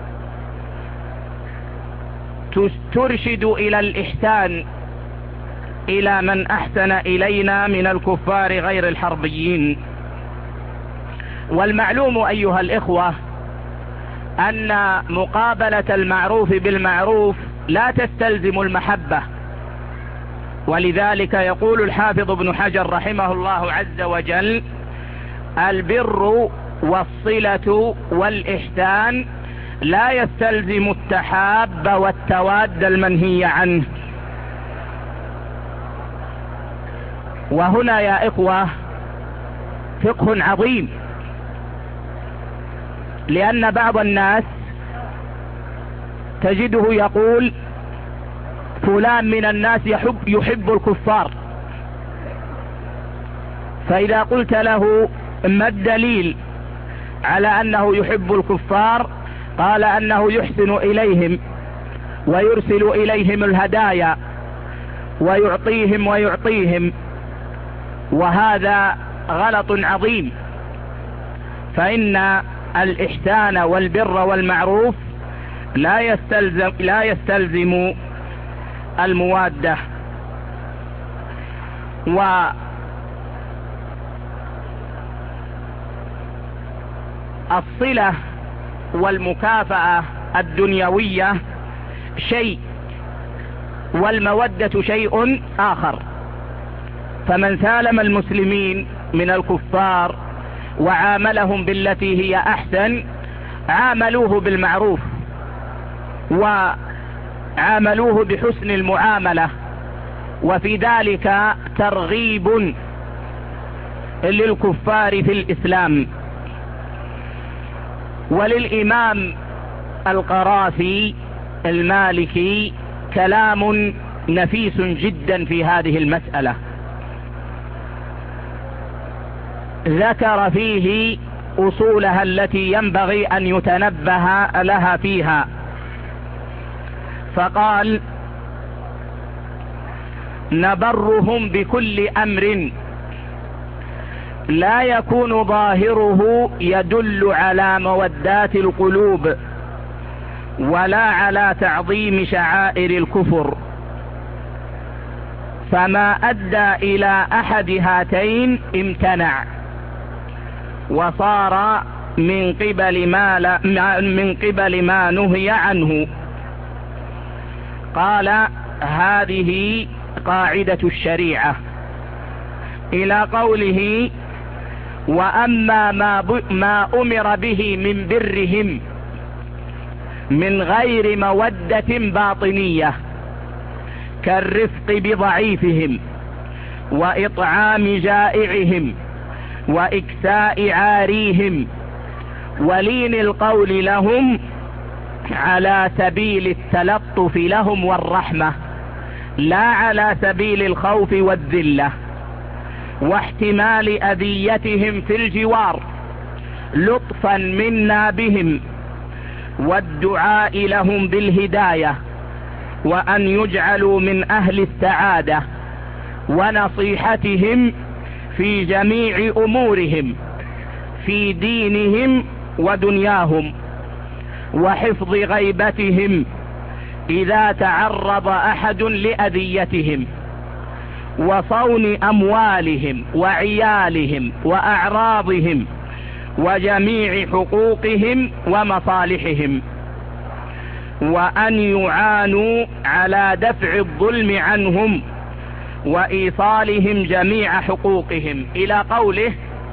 ترشد إلى الإحسان إلى من أحسن إلينا من الكفار غير الحربيين. والمعلوم أيها الإخوة أن مقابلة المعروف بالمعروف لا تستلزم المحبة، ولذلك يقول الحافظ ابن حجر رحمه الله عز وجل: البر والصلة والإحسان لا يستلزم التحاب والتواد المنهي عنه. وهنا يا إخوة فقه عظيم، لأن بعض الناس تجده يقول فلان من الناس يحب الكفار، فإذا قلت له ما الدليل على أنه يحب الكفار قال أنه يحسن إليهم ويرسل إليهم الهدايا ويعطيهم، وهذا غلط عظيم. فإن الإحسان والبر والمعروف لا يستلزم الموادة. والصلة والمكافأة الدنيوية شيء، والمودة شيء آخر. فمن سالم المسلمين من الكفار وعاملهم بالتي هي أحسن عاملوه بالمعروف وعاملوه بحسن المعاملة، وفي ذلك ترغيب للكفار في الإسلام. وللإمام القرافي المالكي كلام نفيس جدا في هذه المسألة، ذكر فيه أصولها التي ينبغي أن يتنبه لها فيها. فقال: نبرهم بكل أمر لا يكون ظاهره يدل على مودات القلوب ولا على تعظيم شعائر الكفر، فما أدى إلى أحد هاتين امتنع، وصار من قبل ما نهي عنه. قال: هذه قاعدة الشريعة، إلى قوله: وأما ما أمر به من برهم من غير مودة باطنية كالرفق بضعيفهم وإطعام جائعهم وإكساء عاريهم ولين القول لهم على سبيل التلطف لهم والرحمة، لا على سبيل الخوف والذلة، واحتمال أذيتهم في الجوار لطفا منا بهم، والدعاء لهم بالهداية، وأن يجعلوا من أهل السعادة، ونصيحتهم في جميع أمورهم في دينهم ودنياهم، وحفظ غيبتهم إذا تعرض أحد لأذيتهم، وصون أموالهم وعيالهم وأعراضهم وجميع حقوقهم ومصالحهم، وأن يعانوا على دفع الظلم عنهم وإيصالهم جميع حقوقهم، إلى قوله: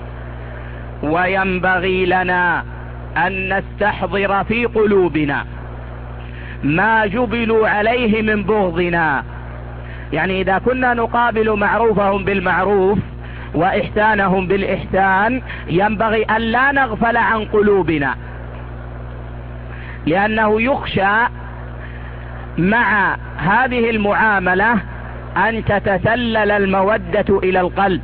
وينبغي لنا أن نستحضر في قلوبنا ما جبلوا عليه من بغضنا. يعني إذا كنا نقابل معروفهم بالمعروف وإحسانهم بالإحسان، ينبغي أن لا نغفل عن قلوبنا، لأنه يخشى مع هذه المعاملة أن تتسلل المودة إلى القلب،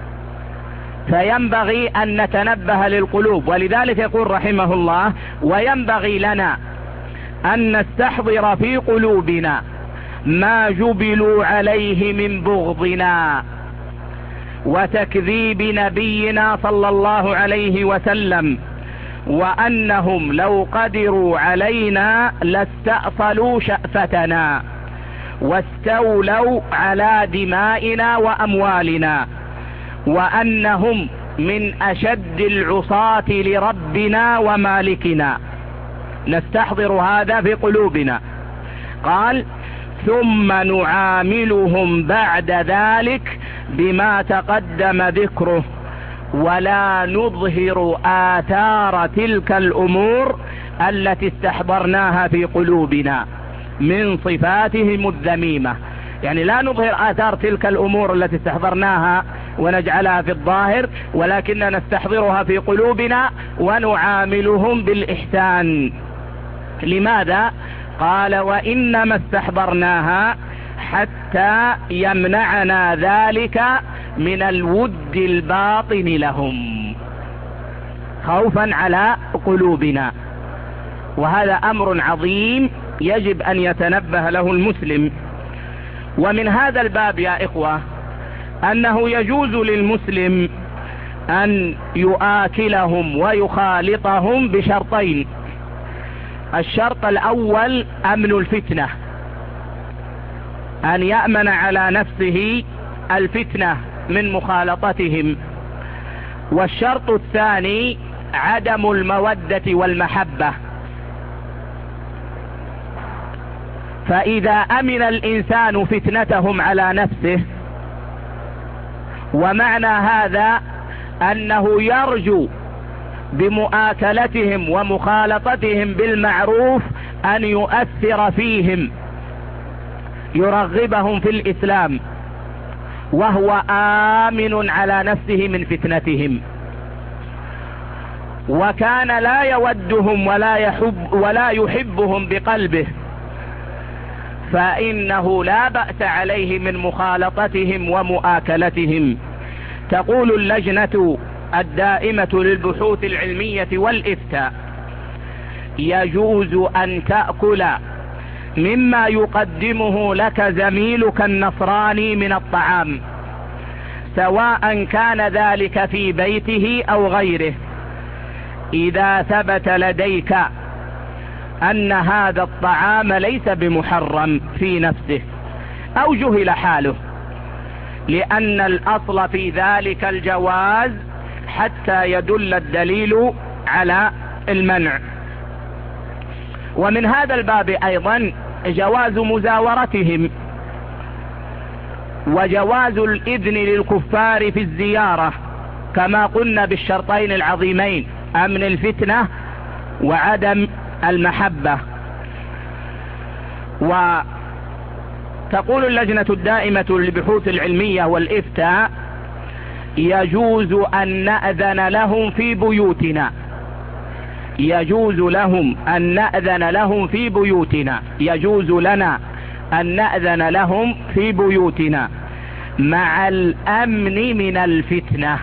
فينبغي أن نتنبه للقلوب. ولذلك يقول رحمه الله: وينبغي لنا أن نستحضر في قلوبنا ما جبلوا عليه من بغضنا وتكذيب نبينا صلى الله عليه وسلم، وأنهم لو قدروا علينا لاستأصلوا شأفتنا واستولوا على دمائنا وأموالنا، وأنهم من أشد العصاة لربنا ومالكنا. نستحضر هذا في قلوبنا. قال: ثم نعاملهم بعد ذلك بما تقدم ذكره، ولا نظهر آثار تلك الأمور التي استحضرناها في قلوبنا من صفاتهم الذميمة. يعني لا نظهر آثار تلك الأمور التي استحضرناها ونجعلها في الظاهر، ولكننا نستحضرها في قلوبنا ونعاملهم بالإحسان. لماذا؟ قال: وإنما استحضرناها حتى يمنعنا ذلك من الود الباطن لهم، خوفا على قلوبنا. وهذا أمر عظيم يجب أن يتنبه له المسلم. ومن هذا الباب يا إخوة أنه يجوز للمسلم أن يؤاكلهم ويخالطهم بشرطين. الشرط الأول أمن الفتنة، أن يأمن على نفسه الفتنة من مخالطتهم. والشرط الثاني عدم المودة والمحبة. فإذا أمن الإنسان فتنتهم على نفسه، ومعنى هذا أنه يرجو بمؤاكلتهم ومخالطتهم بالمعروف أن يؤثر فيهم، يرغبهم في الإسلام، وهو آمن على نفسه من فتنتهم، وكان لا يودهم ولا يحبهم بقلبه، فإنه لا بأس عليه من مخالطتهم ومؤاكلتهم. تقول اللجنة الدائمة للبحوث العلمية والإفتاء: يجوز أن تأكل مما يقدمه لك زميلك النصراني من الطعام، سواء كان ذلك في بيته أو غيره، إذا ثبت لديك أن هذا الطعام ليس بمحرم في نفسه أو جهل حاله، لأن الأصل في ذلك الجواز حتى يدل الدليل على المنع. ومن هذا الباب أيضا جواز مزاورتهم، وجواز الإذن للكفار في الزيارة، كما قلنا بالشرطين العظيمين: أمن الفتنة وعدم المحبة. وتقول اللجنة الدائمة للبحوث العلمية والإفتاء: يجوز أن نأذن لهم في بيوتنا، يجوز لهم أن نأذن لهم في بيوتنا، يجوز لنا أن نأذن لهم في بيوتنا مع الأمن من الفتنة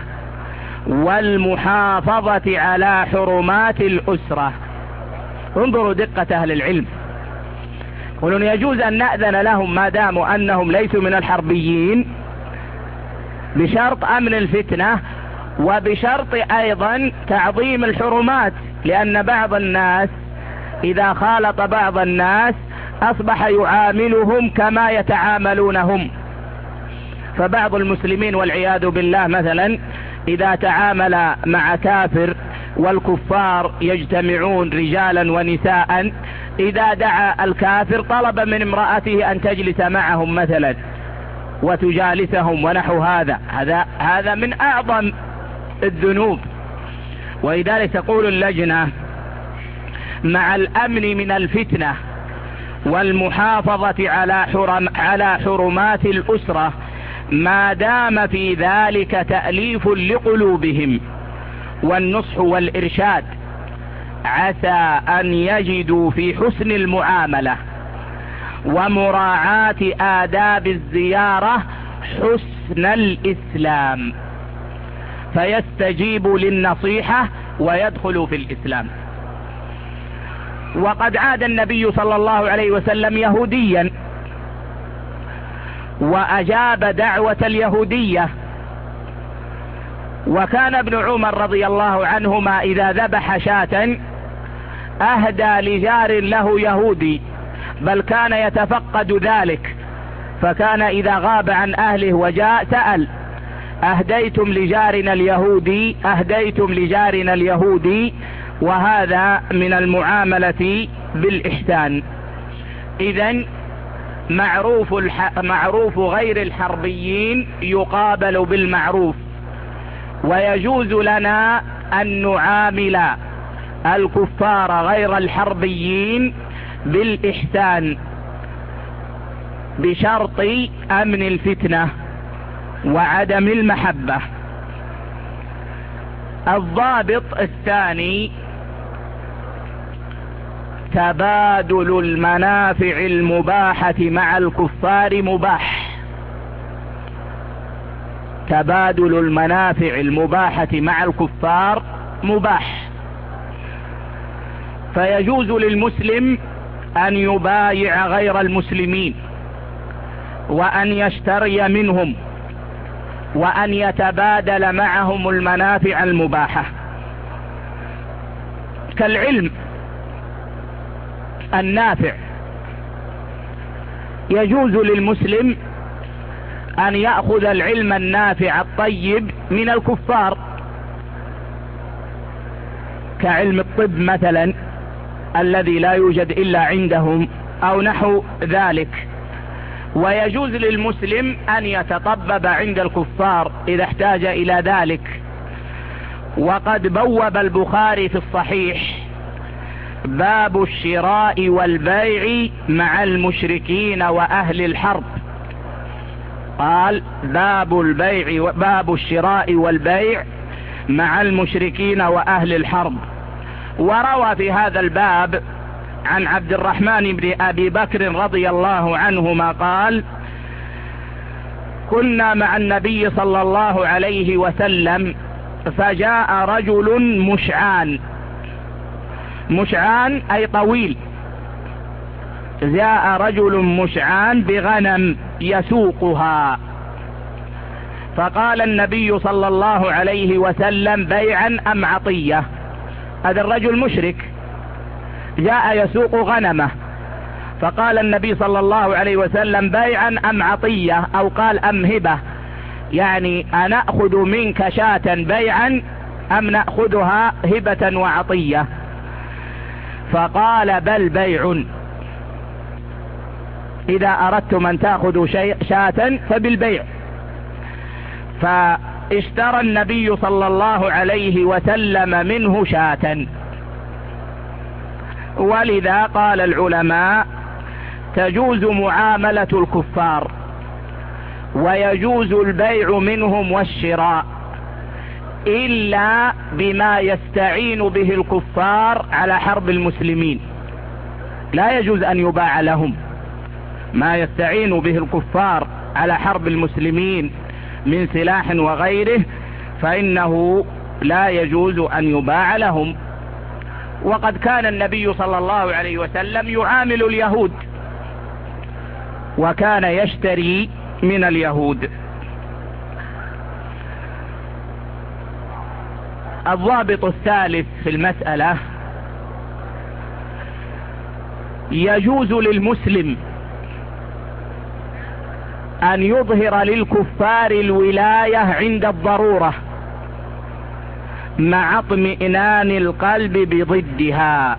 والمحافظة على حرمات الأسرة. انظروا دقة أهل العلم، يقولون يجوز أن نأذن لهم ما داموا أنهم ليسوا من الحربيين بشرط أمن الفتنة، وبشرط أيضا تعظيم الحرمات، لأن بعض الناس إذا خالط بعض الناس أصبح يعاملهم كما يتعاملونهم. فبعض المسلمين والعياذ بالله مثلا إذا تعامل مع كافر، والكفار يجتمعون رجالا ونساء، إذا دعا الكافر طلب من امرأته أن تجلس معهم مثلا وتجالسهم ونحو هذا من أعظم الذنوب. ولذلك تقول اللجنة مع الأمن من الفتنة والمحافظة على حرمات الأسرة ما دام في ذلك تأليف لقلوبهم والنصح والإرشاد، عسى أن يجدوا في حسن المعاملة ومراعاة آداب الزيارة حسن الإسلام، فيستجيبوا للنصيحة ويدخلوا في الإسلام. وقد عاد النبي صلى الله عليه وسلم يهوديا وأجاب دعوة اليهودية، وكان ابن عمر رضي الله عنهما إذا ذبح شاة أهدى لجار له يهودي، بل كان يتفقد ذلك، فكان إذا غاب عن أهله وجاء سأل: أهديتم لجارنا اليهودي؟ أهديتم لجارنا اليهودي؟ وهذا من المعاملة بالإحسان. إذن معروف غير الحربيين يقابل بالمعروف، ويجوز لنا أن نعامل الكفار غير الحربيين بالإحسان بشرط أمن الفتنة وعدم المحبة. الضابط الثاني تبادل المنافع المباحة مع الكفار مباح. تبادل المنافع المباحة مع الكفار مباح، فيجوز للمسلم أن يبايع غير المسلمين وأن يشتري منهم وأن يتبادل معهم المنافع المباحة كالعلم النافع. يجوز للمسلم أن يأخذ العلم النافع الطيب من الكفار كعلم الطب مثلا الذي لا يوجد إلا عندهم أو نحو ذلك. ويجوز للمسلم أن يتطبب عند الكفار إذا احتاج إلى ذلك. وقد بوب البخاري في الصحيح باب الشراء والبيع مع المشركين وأهل الحرب، قال باب الشراء والبيع مع المشركين وأهل الحرب. وروى في هذا الباب عن عبد الرحمن بن أبي بكر رضي الله عنهما قال: كنا مع النبي صلى الله عليه وسلم فجاء رجل مشعان أي طويل، جاء رجل مشعان بغنم يسوقها، فقال النبي صلى الله عليه وسلم: بيعا أم عطية؟ هذا الرجل مشرك جاء يسوق غنمه، فقال النبي صلى الله عليه وسلم: بيعا أم عطية؟ أو قال أم هبة، يعني أنأخذ منك شاة بيعا أم نأخذها هبة وعطية؟ فقال: بل بيع، إذا أردتم أن تأخذوا شاة فبالبيع. فاشترى النبي صلى الله عليه وسلم منه شاة. ولذا قال العلماء: تجوز معاملة الكفار ويجوز البيع منهم والشراء، إلا بما يستعين به الكفار على حرب المسلمين، لا يجوز أن يباع لهم ما يستعين به الكفار على حرب المسلمين من سلاح وغيره فإنه لا يجوز أن يباع لهم. وقد كان النبي صلى الله عليه وسلم يعامل اليهود وكان يشتري من اليهود. الضابط الثالث في المسألة: يجوز للمسلم أن يظهر للكفار الولاية عند الضرورة مع اطمئنان القلب بضدها،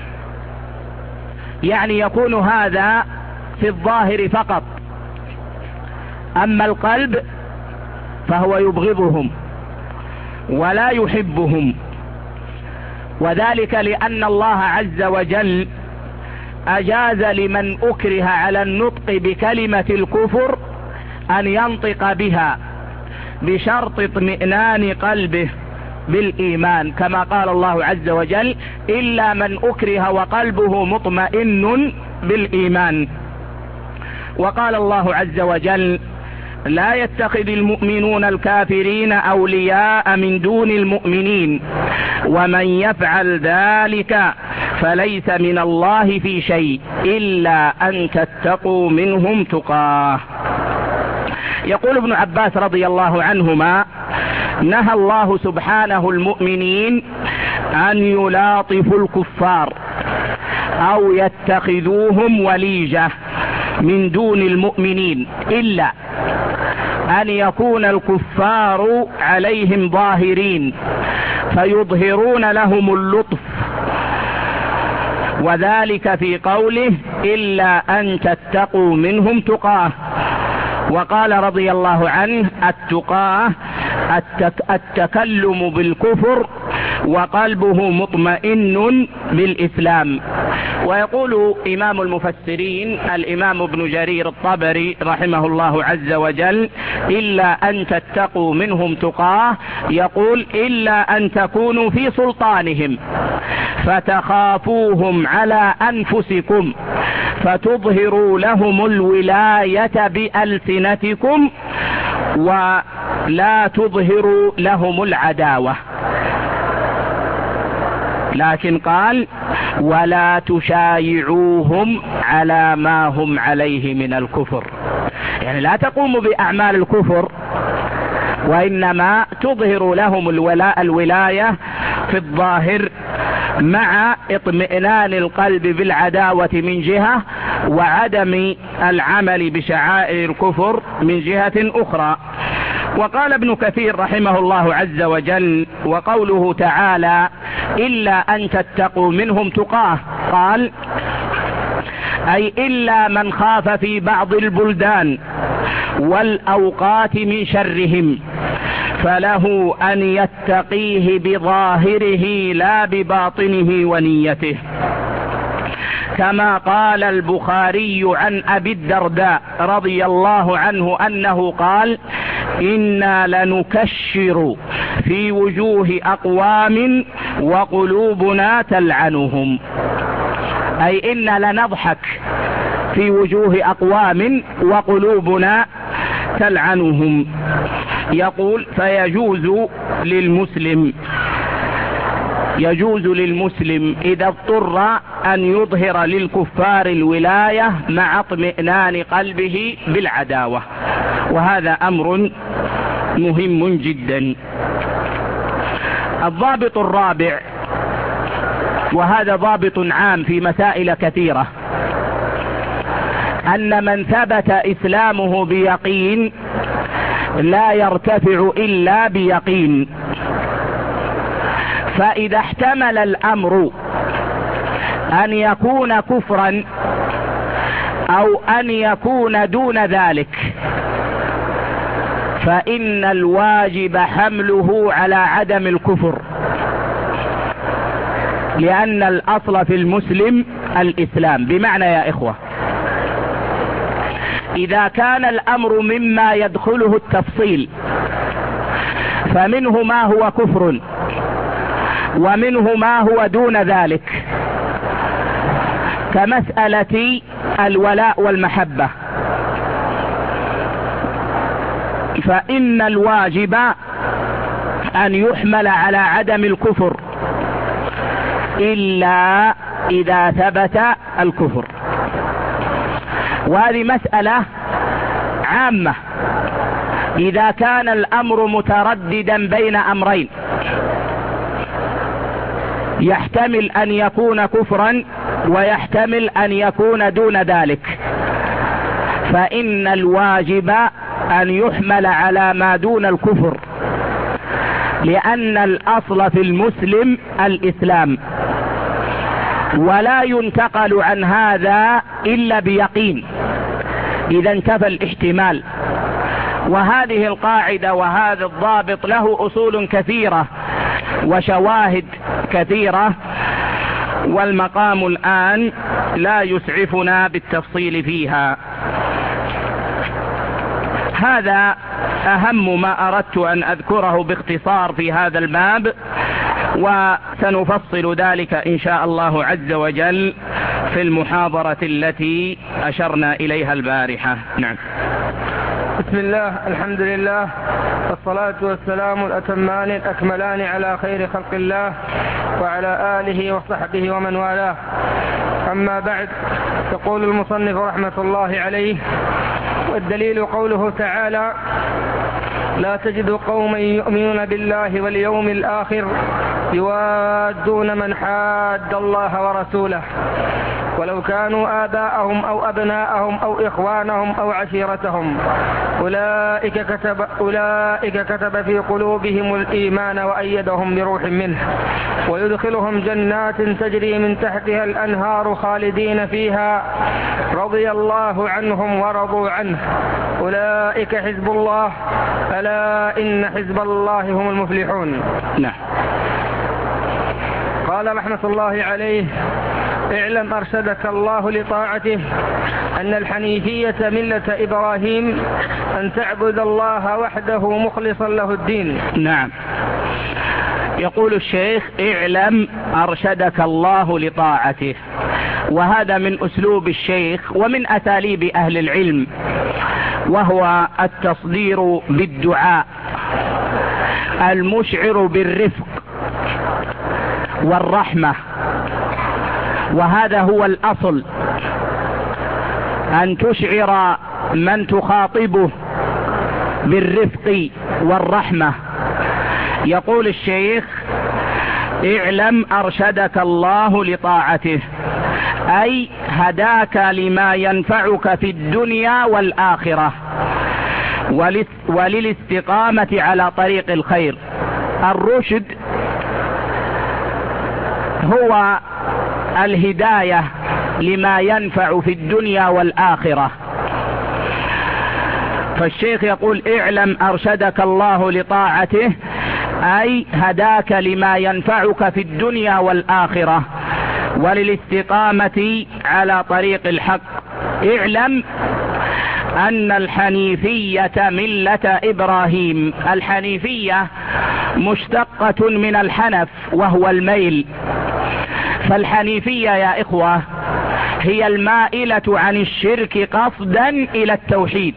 يعني يكون هذا في الظاهر فقط، أما القلب فهو يبغضهم ولا يحبهم، وذلك لأن الله عز وجل أجاز لمن أكره على النطق بكلمة الكفر أن ينطق بها بشرط اطمئنان قلبه بالإيمان، كما قال الله عز وجل: إلا من أكره وقلبه مطمئن بالإيمان. وقال الله عز وجل: لا يتخذ المؤمنون الكافرين أولياء من دون المؤمنين ومن يفعل ذلك فليس من الله في شيء إلا أن تتقوا منهم تقاه. يقول ابن عباس رضي الله عنهما: نهى الله سبحانه المؤمنين أن يلاطفوا الكفار أو يتخذوهم وليجة من دون المؤمنين، إلا أن يكون الكفار عليهم ظاهرين فيظهرون لهم اللطف، وذلك في قوله: إلا أن تتقوا منهم تقاه. وقال رضي الله عنه: التقاه التكلم بالكفر وقلبه مطمئن بالإسلام. ويقول إمام المفسرين الإمام ابن جرير الطبري رحمه الله عز وجل: إلا أن تتقوا منهم تقاه، يقول: إلا أن تكونوا في سلطانهم فتخافوهم على أنفسكم فتظهروا لهم الولاية بألسنتكم ولا تظهروا لهم العداوة. لكن قال: ولا تشايعوهم على ما هم عليه من الكفر، يعني لا تقوموا بأعمال الكفر، وإنما تظهر لهم الولاية في الظاهر مع اطمئنان القلب بالعداوة من جهة، وعدم العمل بشعائر الكفر من جهة أخرى. وقال ابن كثير رحمه الله عز وجل: وقوله تعالى: إلا أن تتقوا منهم تقاه، قال: أي إلا من خاف في بعض البلدان والأوقات من شرهم فله أن يتقيه بظاهره لا بباطنه ونيته، كما قال البخاري عن أبي الدرداء رضي الله عنه أنه قال: إنا لنكشر في وجوه أقوام وقلوبنا تلعنهم، أي إنا لنضحك في وجوه أقوام وقلوبنا تلعنهم. يقول: فيجوز للمسلم إذا اضطر أن يظهر للكفار الولاية مع اطمئنان قلبه بالعداوة، وهذا أمر مهم جدا. الضابط الرابع، وهذا ضابط عام في مسائل كثيرة، أن من ثبت إسلامه بيقين لا يرتفع إلا بيقين، فإذا احتمل الأمر أن يكون كفرا أو أن يكون دون ذلك فإن الواجب حمله على عدم الكفر، لأن الأصل في المسلم الإسلام. بمعنى يا إخوة، إذا كان الأمر مما يدخله التفصيل فمنه ما هو كفر ومنه ما هو دون ذلك، كمسألة الولاء والمحبة، فإن الواجب أن يحمل على عدم الكفر إلا إذا ثبت الكفر. وهذه مسألة عامة إذا كان الأمر مترددا بين أمرين، يحتمل أن يكون كفرا ويحتمل أن يكون دون ذلك، فإن الواجب أن يحمل على ما دون الكفر، لأن الأصل في المسلم الإسلام، ولا ينتقل عن هذا إلا بيقين إذا انتفى الاحتمال. وهذه القاعدة وهذا الضابط له أصول كثيرة وشواهد كثيرة، والمقام الآن لا يسعفنا بالتفصيل فيها. هذا أهم ما أردت أن أذكره باختصار في هذا الباب، وسنفصل ذلك إن شاء الله عز وجل في المحاضرة التي أشرنا إليها البارحة. نعم. بسم الله، الحمد لله، والصلاة والسلام الأتمان الأكملان على خير خلق الله وعلى آله وصحبه ومن والاه. أما بعد، يقول المصنف رحمة الله عليه: والدليل قوله تعالى: لا تجد قوما يؤمنون بالله واليوم الآخر يوادون من حاد الله ورسوله ولو كانوا آباءهم أو أبناءهم أو إخوانهم أو عشيرتهم أولئك كتب في قلوبهم الإيمان وأيدهم بروح منه ويدخلهم جنات تجري من تحتها الأنهار خالدين فيها رضي الله عنهم ورضوا عنه أولئك حزب الله ألا إن حزب الله هم المفلحون. نعم. قال رحمة الله عليه: اعلم أرشدك الله لطاعته أن الحنيفية ملة إبراهيم أن تعبد الله وحده مخلصا له الدين. نعم. يقول الشيخ: اعلم أرشدك الله لطاعته، وهذا من أسلوب الشيخ ومن أساليب أهل العلم، وهو التصدير بالدعاء المشعر بالرفق والرحمة، وهذا هو الأصل، أن تشعر من تخاطبه بالرفق والرحمة. يقول الشيخ: اعلم أرشدك الله لطاعته، أي هداك لما ينفعك في الدنيا والآخرة وللاستقامة على طريق الخير. الرشد هو الهداية لما ينفع في الدنيا والآخرة. فالشيخ يقول: اعلم أرشدك الله لطاعته، أي هداك لما ينفعك في الدنيا والآخرة وللاستقامة على طريق الحق. اعلم أن الحنيفية ملة إبراهيم. الحنيفية مشتقة من الحنف وهو الميل، فالحنيفية يا إخوة هي المائلة عن الشرك قصدا إلى التوحيد،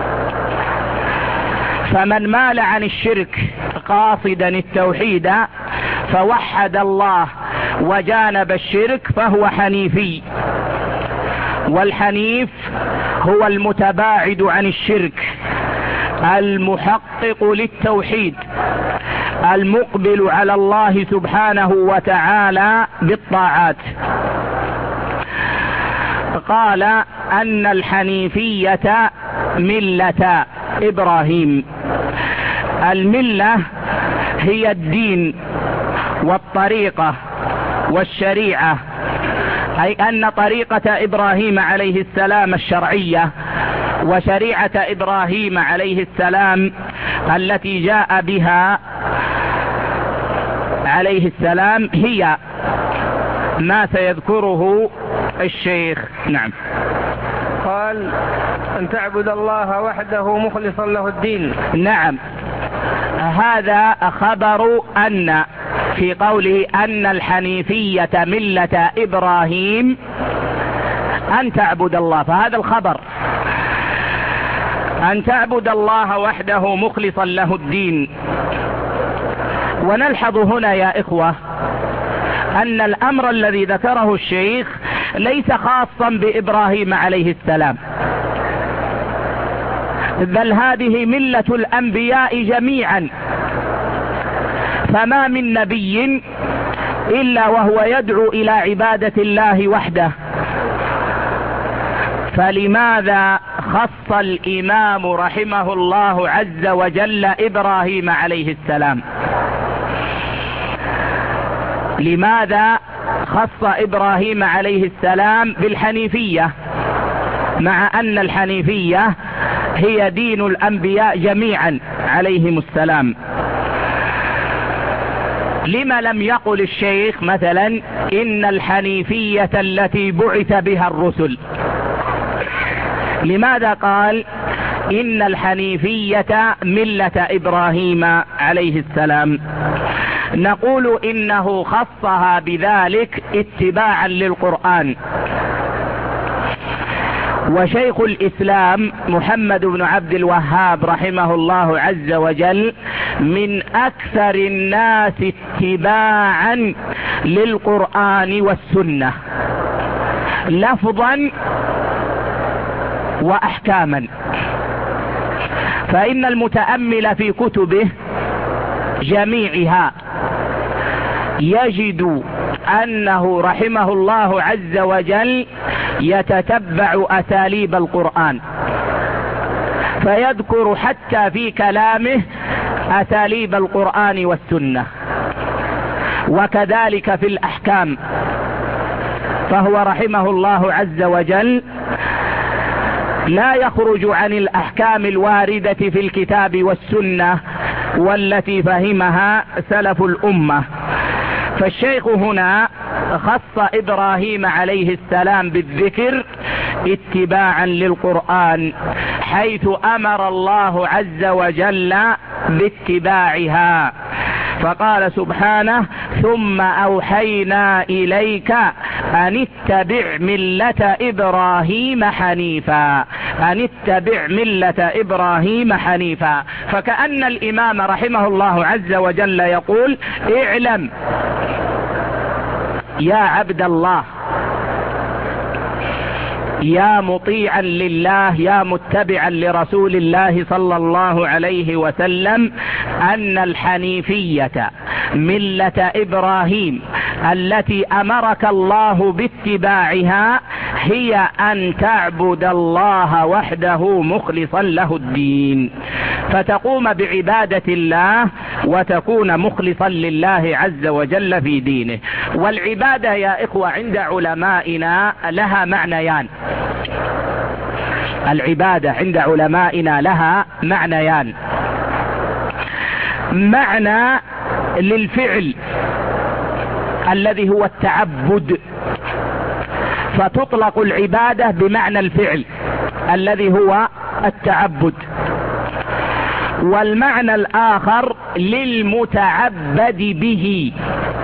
فمن مال عن الشرك قاصدا التوحيد فوحد الله وجانب الشرك فهو حنيفي. والحنيف هو المتباعد عن الشرك المحقق للتوحيد المقبل على الله سبحانه وتعالى بالطاعات. قال أن الحنيفية ملة إبراهيم. الملة هي الدين والطريقة والشريعة، أي أن طريقة إبراهيم عليه السلام الشرعية وشريعة إبراهيم عليه السلام التي جاء بها عليه السلام هي ما سيذكره الشيخ. نعم. قال: أن تعبد الله وحده مخلصا له الدين. نعم، هذا خبر أن في قوله أن الحنيفية ملة إبراهيم أن تعبد الله، فهذا الخبر. أن تعبد الله وحده مخلصا له الدين. ونلحظ هنا يا إخوة أن الأمر الذي ذكره الشيخ ليس خاصا بإبراهيم عليه السلام، بل هذه ملة الأنبياء جميعا، فما من نبي إلا وهو يدعو إلى عبادة الله وحده. فلماذا خص الإمام رحمه الله عز وجل إبراهيم عليه السلام؟ لماذا خص إبراهيم عليه السلام بالحنيفية، مع أن الحنيفية هي دين الأنبياء جميعا عليهم السلام؟ لما لم يقل الشيخ مثلا إن الحنيفية التي بعث بها الرسل؟ لماذا قال إن الحنيفية ملة إبراهيم عليه السلام؟ نقول إنه خصها بذلك اتباعا للقرآن. وشيخ الإسلام محمد بن عبد الوهاب رحمه الله عز وجل من أكثر الناس اتباعا للقرآن والسنة لفظا وأحكاما. فإن المتأمل في كتبه جميعها يجد أنه رحمه الله عز وجل يتتبع أساليب القرآن، فيذكر حتى في كلامه أساليب القرآن والسنة، وكذلك في الأحكام. فهو رحمه الله عز وجل لا يخرج عن الأحكام الواردة في الكتاب والسنة والتي فهمها سلف الأمة. فالشيخ هنا خص إبراهيم عليه السلام بالذكر اتباعا للقرآن، حيث أمر الله عز وجل باتباعها، فقال سبحانه: ثم أوحينا إليك أن اتبع ملة إبراهيم حنيفا، أن اتبع ملة إبراهيم حنيفا. فكأن الإمام رحمه الله عز وجل يقول: اعلم يا عبد الله، يا مطيعا لله، يا متبعا لرسول الله صلى الله عليه وسلم، أن الحنيفية ملة إبراهيم التي أمرك الله باتباعها هي أن تعبد الله وحده مخلصا له الدين، فتقوم بعبادة الله وتكون مخلصا لله عز وجل في دينه. والعبادة يا إخوة عند علمائنا لها معنيان. العبادة عند علمائنا لها معنيان: معنى للفعل الذي هو التعبد، فتطلق العبادة بمعنى الفعل الذي هو التعبد. والمعنى الآخر للمتعبد به،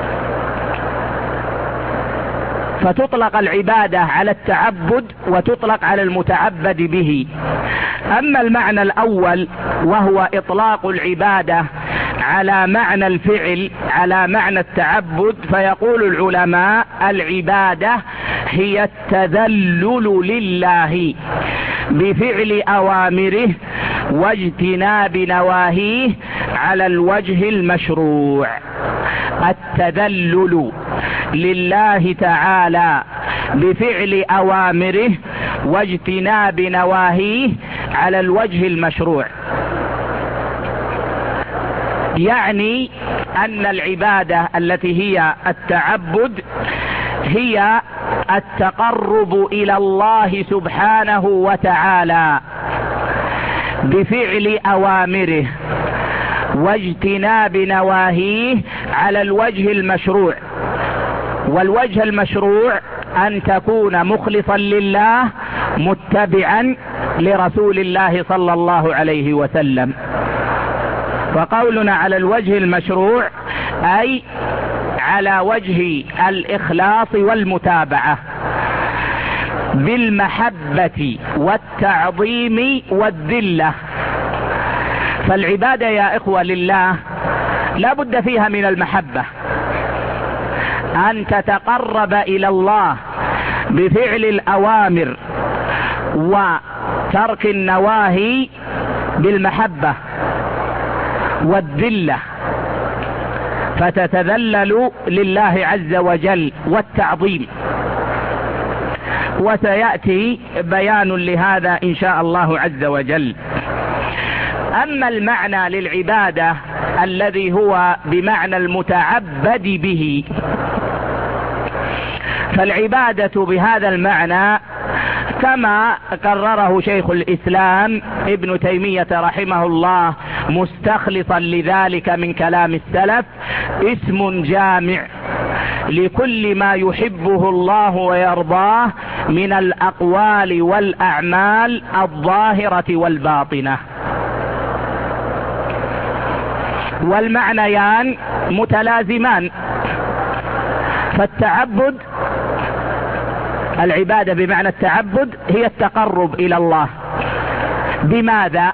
فتطلق العبادة على التعبد وتطلق على المتعبد به. أما المعنى الأول وهو إطلاق العبادة على معنى الفعل على معنى التعبد، فيقول العلماء: العبادة هي التذلل لله بفعل أوامره واجتناب نواهيه على الوجه المشروع. التذلل لله تعالى بفعل أوامره واجتناب نواهيه على الوجه المشروع، يعني أن العبادة التي هي التعبد هي التقرب إلى الله سبحانه وتعالى بفعل أوامره واجتناب نواهيه على الوجه المشروع. والوجه المشروع أن تكون مخلصا لله متبعا لرسول الله صلى الله عليه وسلم. فقولنا على الوجه المشروع أي على وجه الإخلاص والمتابعة. بالمحبة والتعظيم والذلة. فالعبادة يا إخوة لله لا بد فيها من المحبة، أن تتقرب إلى الله بفعل الأوامر وترك النواهي بالمحبة والذلة، فتتذلل لله عز وجل والتعظيم. وسيأتي بيان لهذا إن شاء الله عز وجل. أما المعنى للعبادة الذي هو بمعنى المتعبد به، فالعبادة بهذا المعنى كما قرره شيخ الإسلام ابن تيمية رحمه الله مستخلصا لذلك من كلام السلف، اسم جامع لكل ما يحبه الله ويرضاه من الأقوال والأعمال الظاهرة والباطنة. والمعنيان متلازمان، فالتعبد، العبادة بمعنى التعبد هي التقرب إلى الله. بماذا؟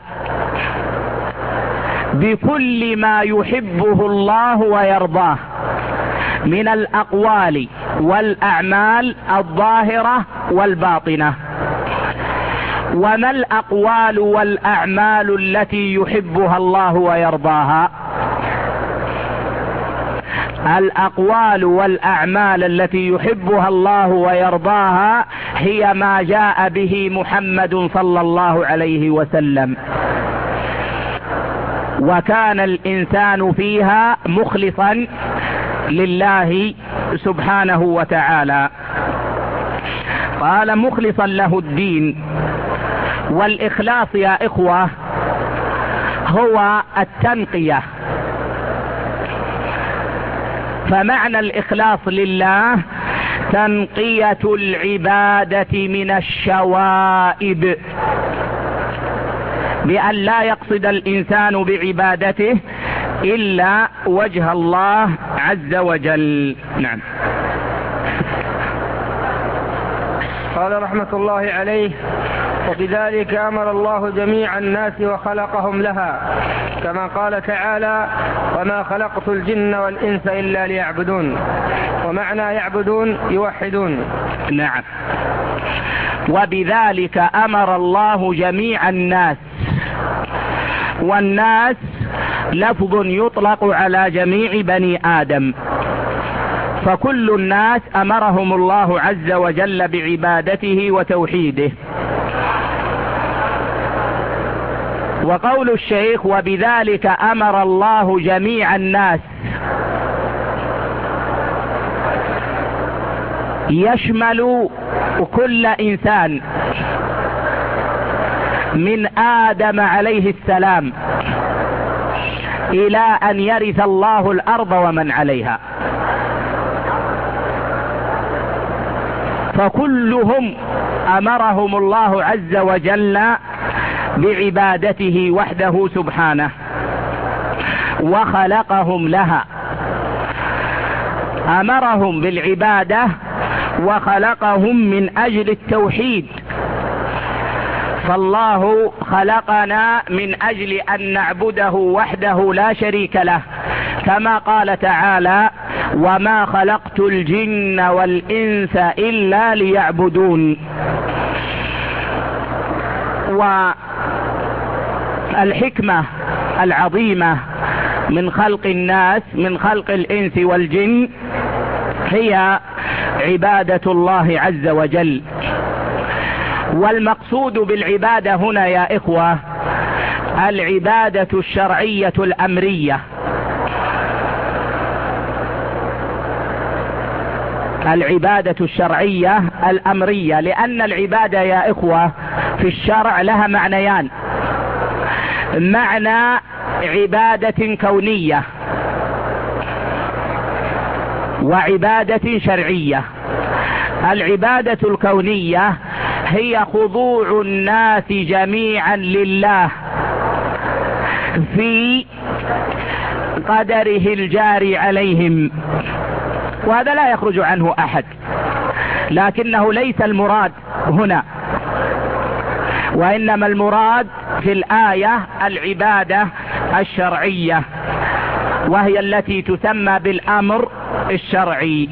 بكل ما يحبه الله ويرضاه من الأقوال والأعمال الظاهرة والباطنة. وما الأقوال والأعمال التي يحبها الله ويرضاها؟ الأقوال والأعمال التي يحبها الله ويرضاها هي ما جاء به محمد صلى الله عليه وسلم، وكان الإنسان فيها مخلصا لله سبحانه وتعالى. قال مخلصا له الدين. والإخلاص يا إخوة هو التنقية. فمعنى الإخلاص لله تنقية العبادة من الشوائب، بأن لا يقصد الإنسان بعبادته إلا وجه الله عز وجل. نعم. قال رحمة الله عليه: وبذلك أمر الله جميع الناس وخلقهم لها، كما قال تعالى: وما خلقت الجن والإنس إلا ليعبدون. ومعنى يعبدون يوحدون. نعم. وبذلك أمر الله جميع الناس، والناس لفظ يطلق على جميع بني آدم، فكل الناس أمرهم الله عز وجل بعبادته وتوحيده. وقول الشيخ وبذلك أمر الله جميع الناس يشمل كل إنسان من آدم عليه السلام إلى أن يرث الله الأرض ومن عليها، فكلهم أمرهم الله عز وجل بعبادته وحده سبحانه، وخلقهم لها. أمرهم بالعبادة وخلقهم من أجل التوحيد، فالله خلقنا من أجل أن نعبده وحده لا شريك له، كما قال تعالى: وما خلقت الجن والإنس إلا ليعبدون. والحكمة العظيمة من خلق الناس، من خلق الإنس والجن، هي عبادة الله عز وجل. والمقصود بالعبادة هنا يا إخوة العبادة الشرعية الأمرية، العبادة الشرعية الأمرية، لأن العبادة يا إخوة في الشرع لها معنيان: معنى عبادة كونية وعبادة شرعية. العبادة الكونية هي خضوع الناس جميعا لله في قدره الجاري عليهم، وهذا لا يخرج عنه أحد. لكنه ليس المراد هنا، وإنما المراد في الآية العبادة الشرعية، وهي التي تسمى بالأمر الشرعي.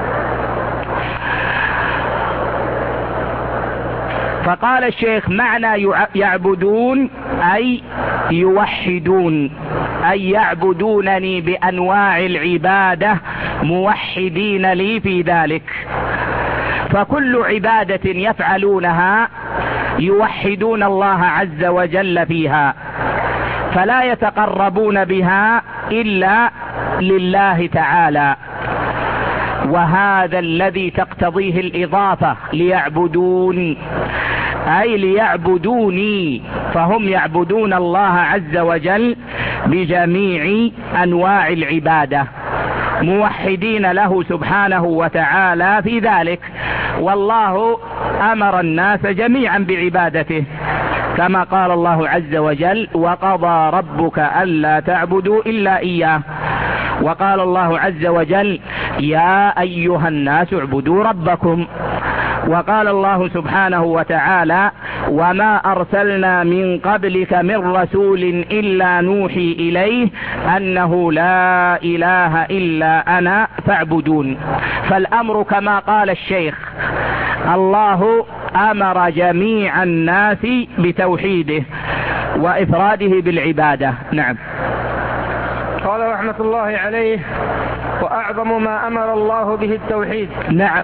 فقال الشيخ: معنى يعبدون أي يوحدون، أي يعبدونني بأنواع العبادة موحدين لي في ذلك. فكل عبادة يفعلونها يوحدون الله عز وجل فيها، فلا يتقربون بها إلا لله تعالى. وهذا الذي تقتضيه الإضافة، ليعبدون أي ليعبدوني، فهم يعبدون الله عز وجل بجميع أنواع العبادة موحدين له سبحانه وتعالى في ذلك. والله أمر الناس جميعا بعبادته، كما قال الله عز وجل: وقضى ربك ألا تعبدوا إلا إياه. وقال الله عز وجل: يا أيها الناس اعبدوا ربكم. وقال الله سبحانه وتعالى: وما أرسلنا من قبلك من رسول إلا نوحي إليه أنه لا إله إلا أنا فاعبدون. فالأمر كما قال الشيخ: الله أمر جميع الناس بتوحيده وإفراده بالعبادة. نعم. قال رحمة الله عليه: وأعظم ما أمر الله به التوحيد. نعم،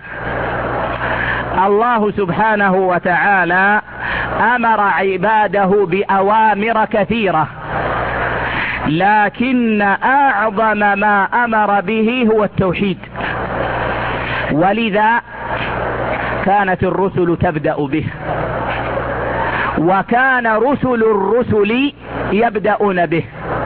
الله سبحانه وتعالى أمر عباده بأوامر كثيرة، لكن أعظم ما أمر به هو التوحيد، ولذا كانت الرسل تبدأ به، وكان رسل الرسل يبدأون به.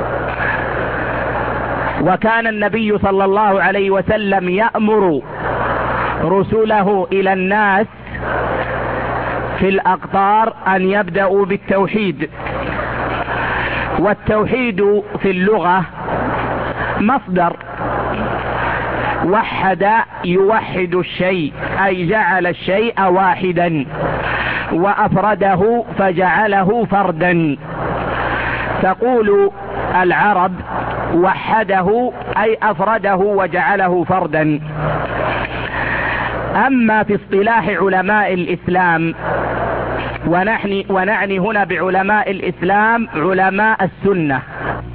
وكان النبي صلى الله عليه وسلم يأمر رسله إلى الناس في الأقطار أن يبدأوا بالتوحيد. والتوحيد في اللغة مصدر وحد يوحد الشيء، أي جعل الشيء واحدا، وأفرده فجعله فردا. تقول العرب: وحده أي أفرده وجعله فردا. أما في اصطلاح علماء الإسلام، ونعني هنا بعلماء الإسلام علماء السنة،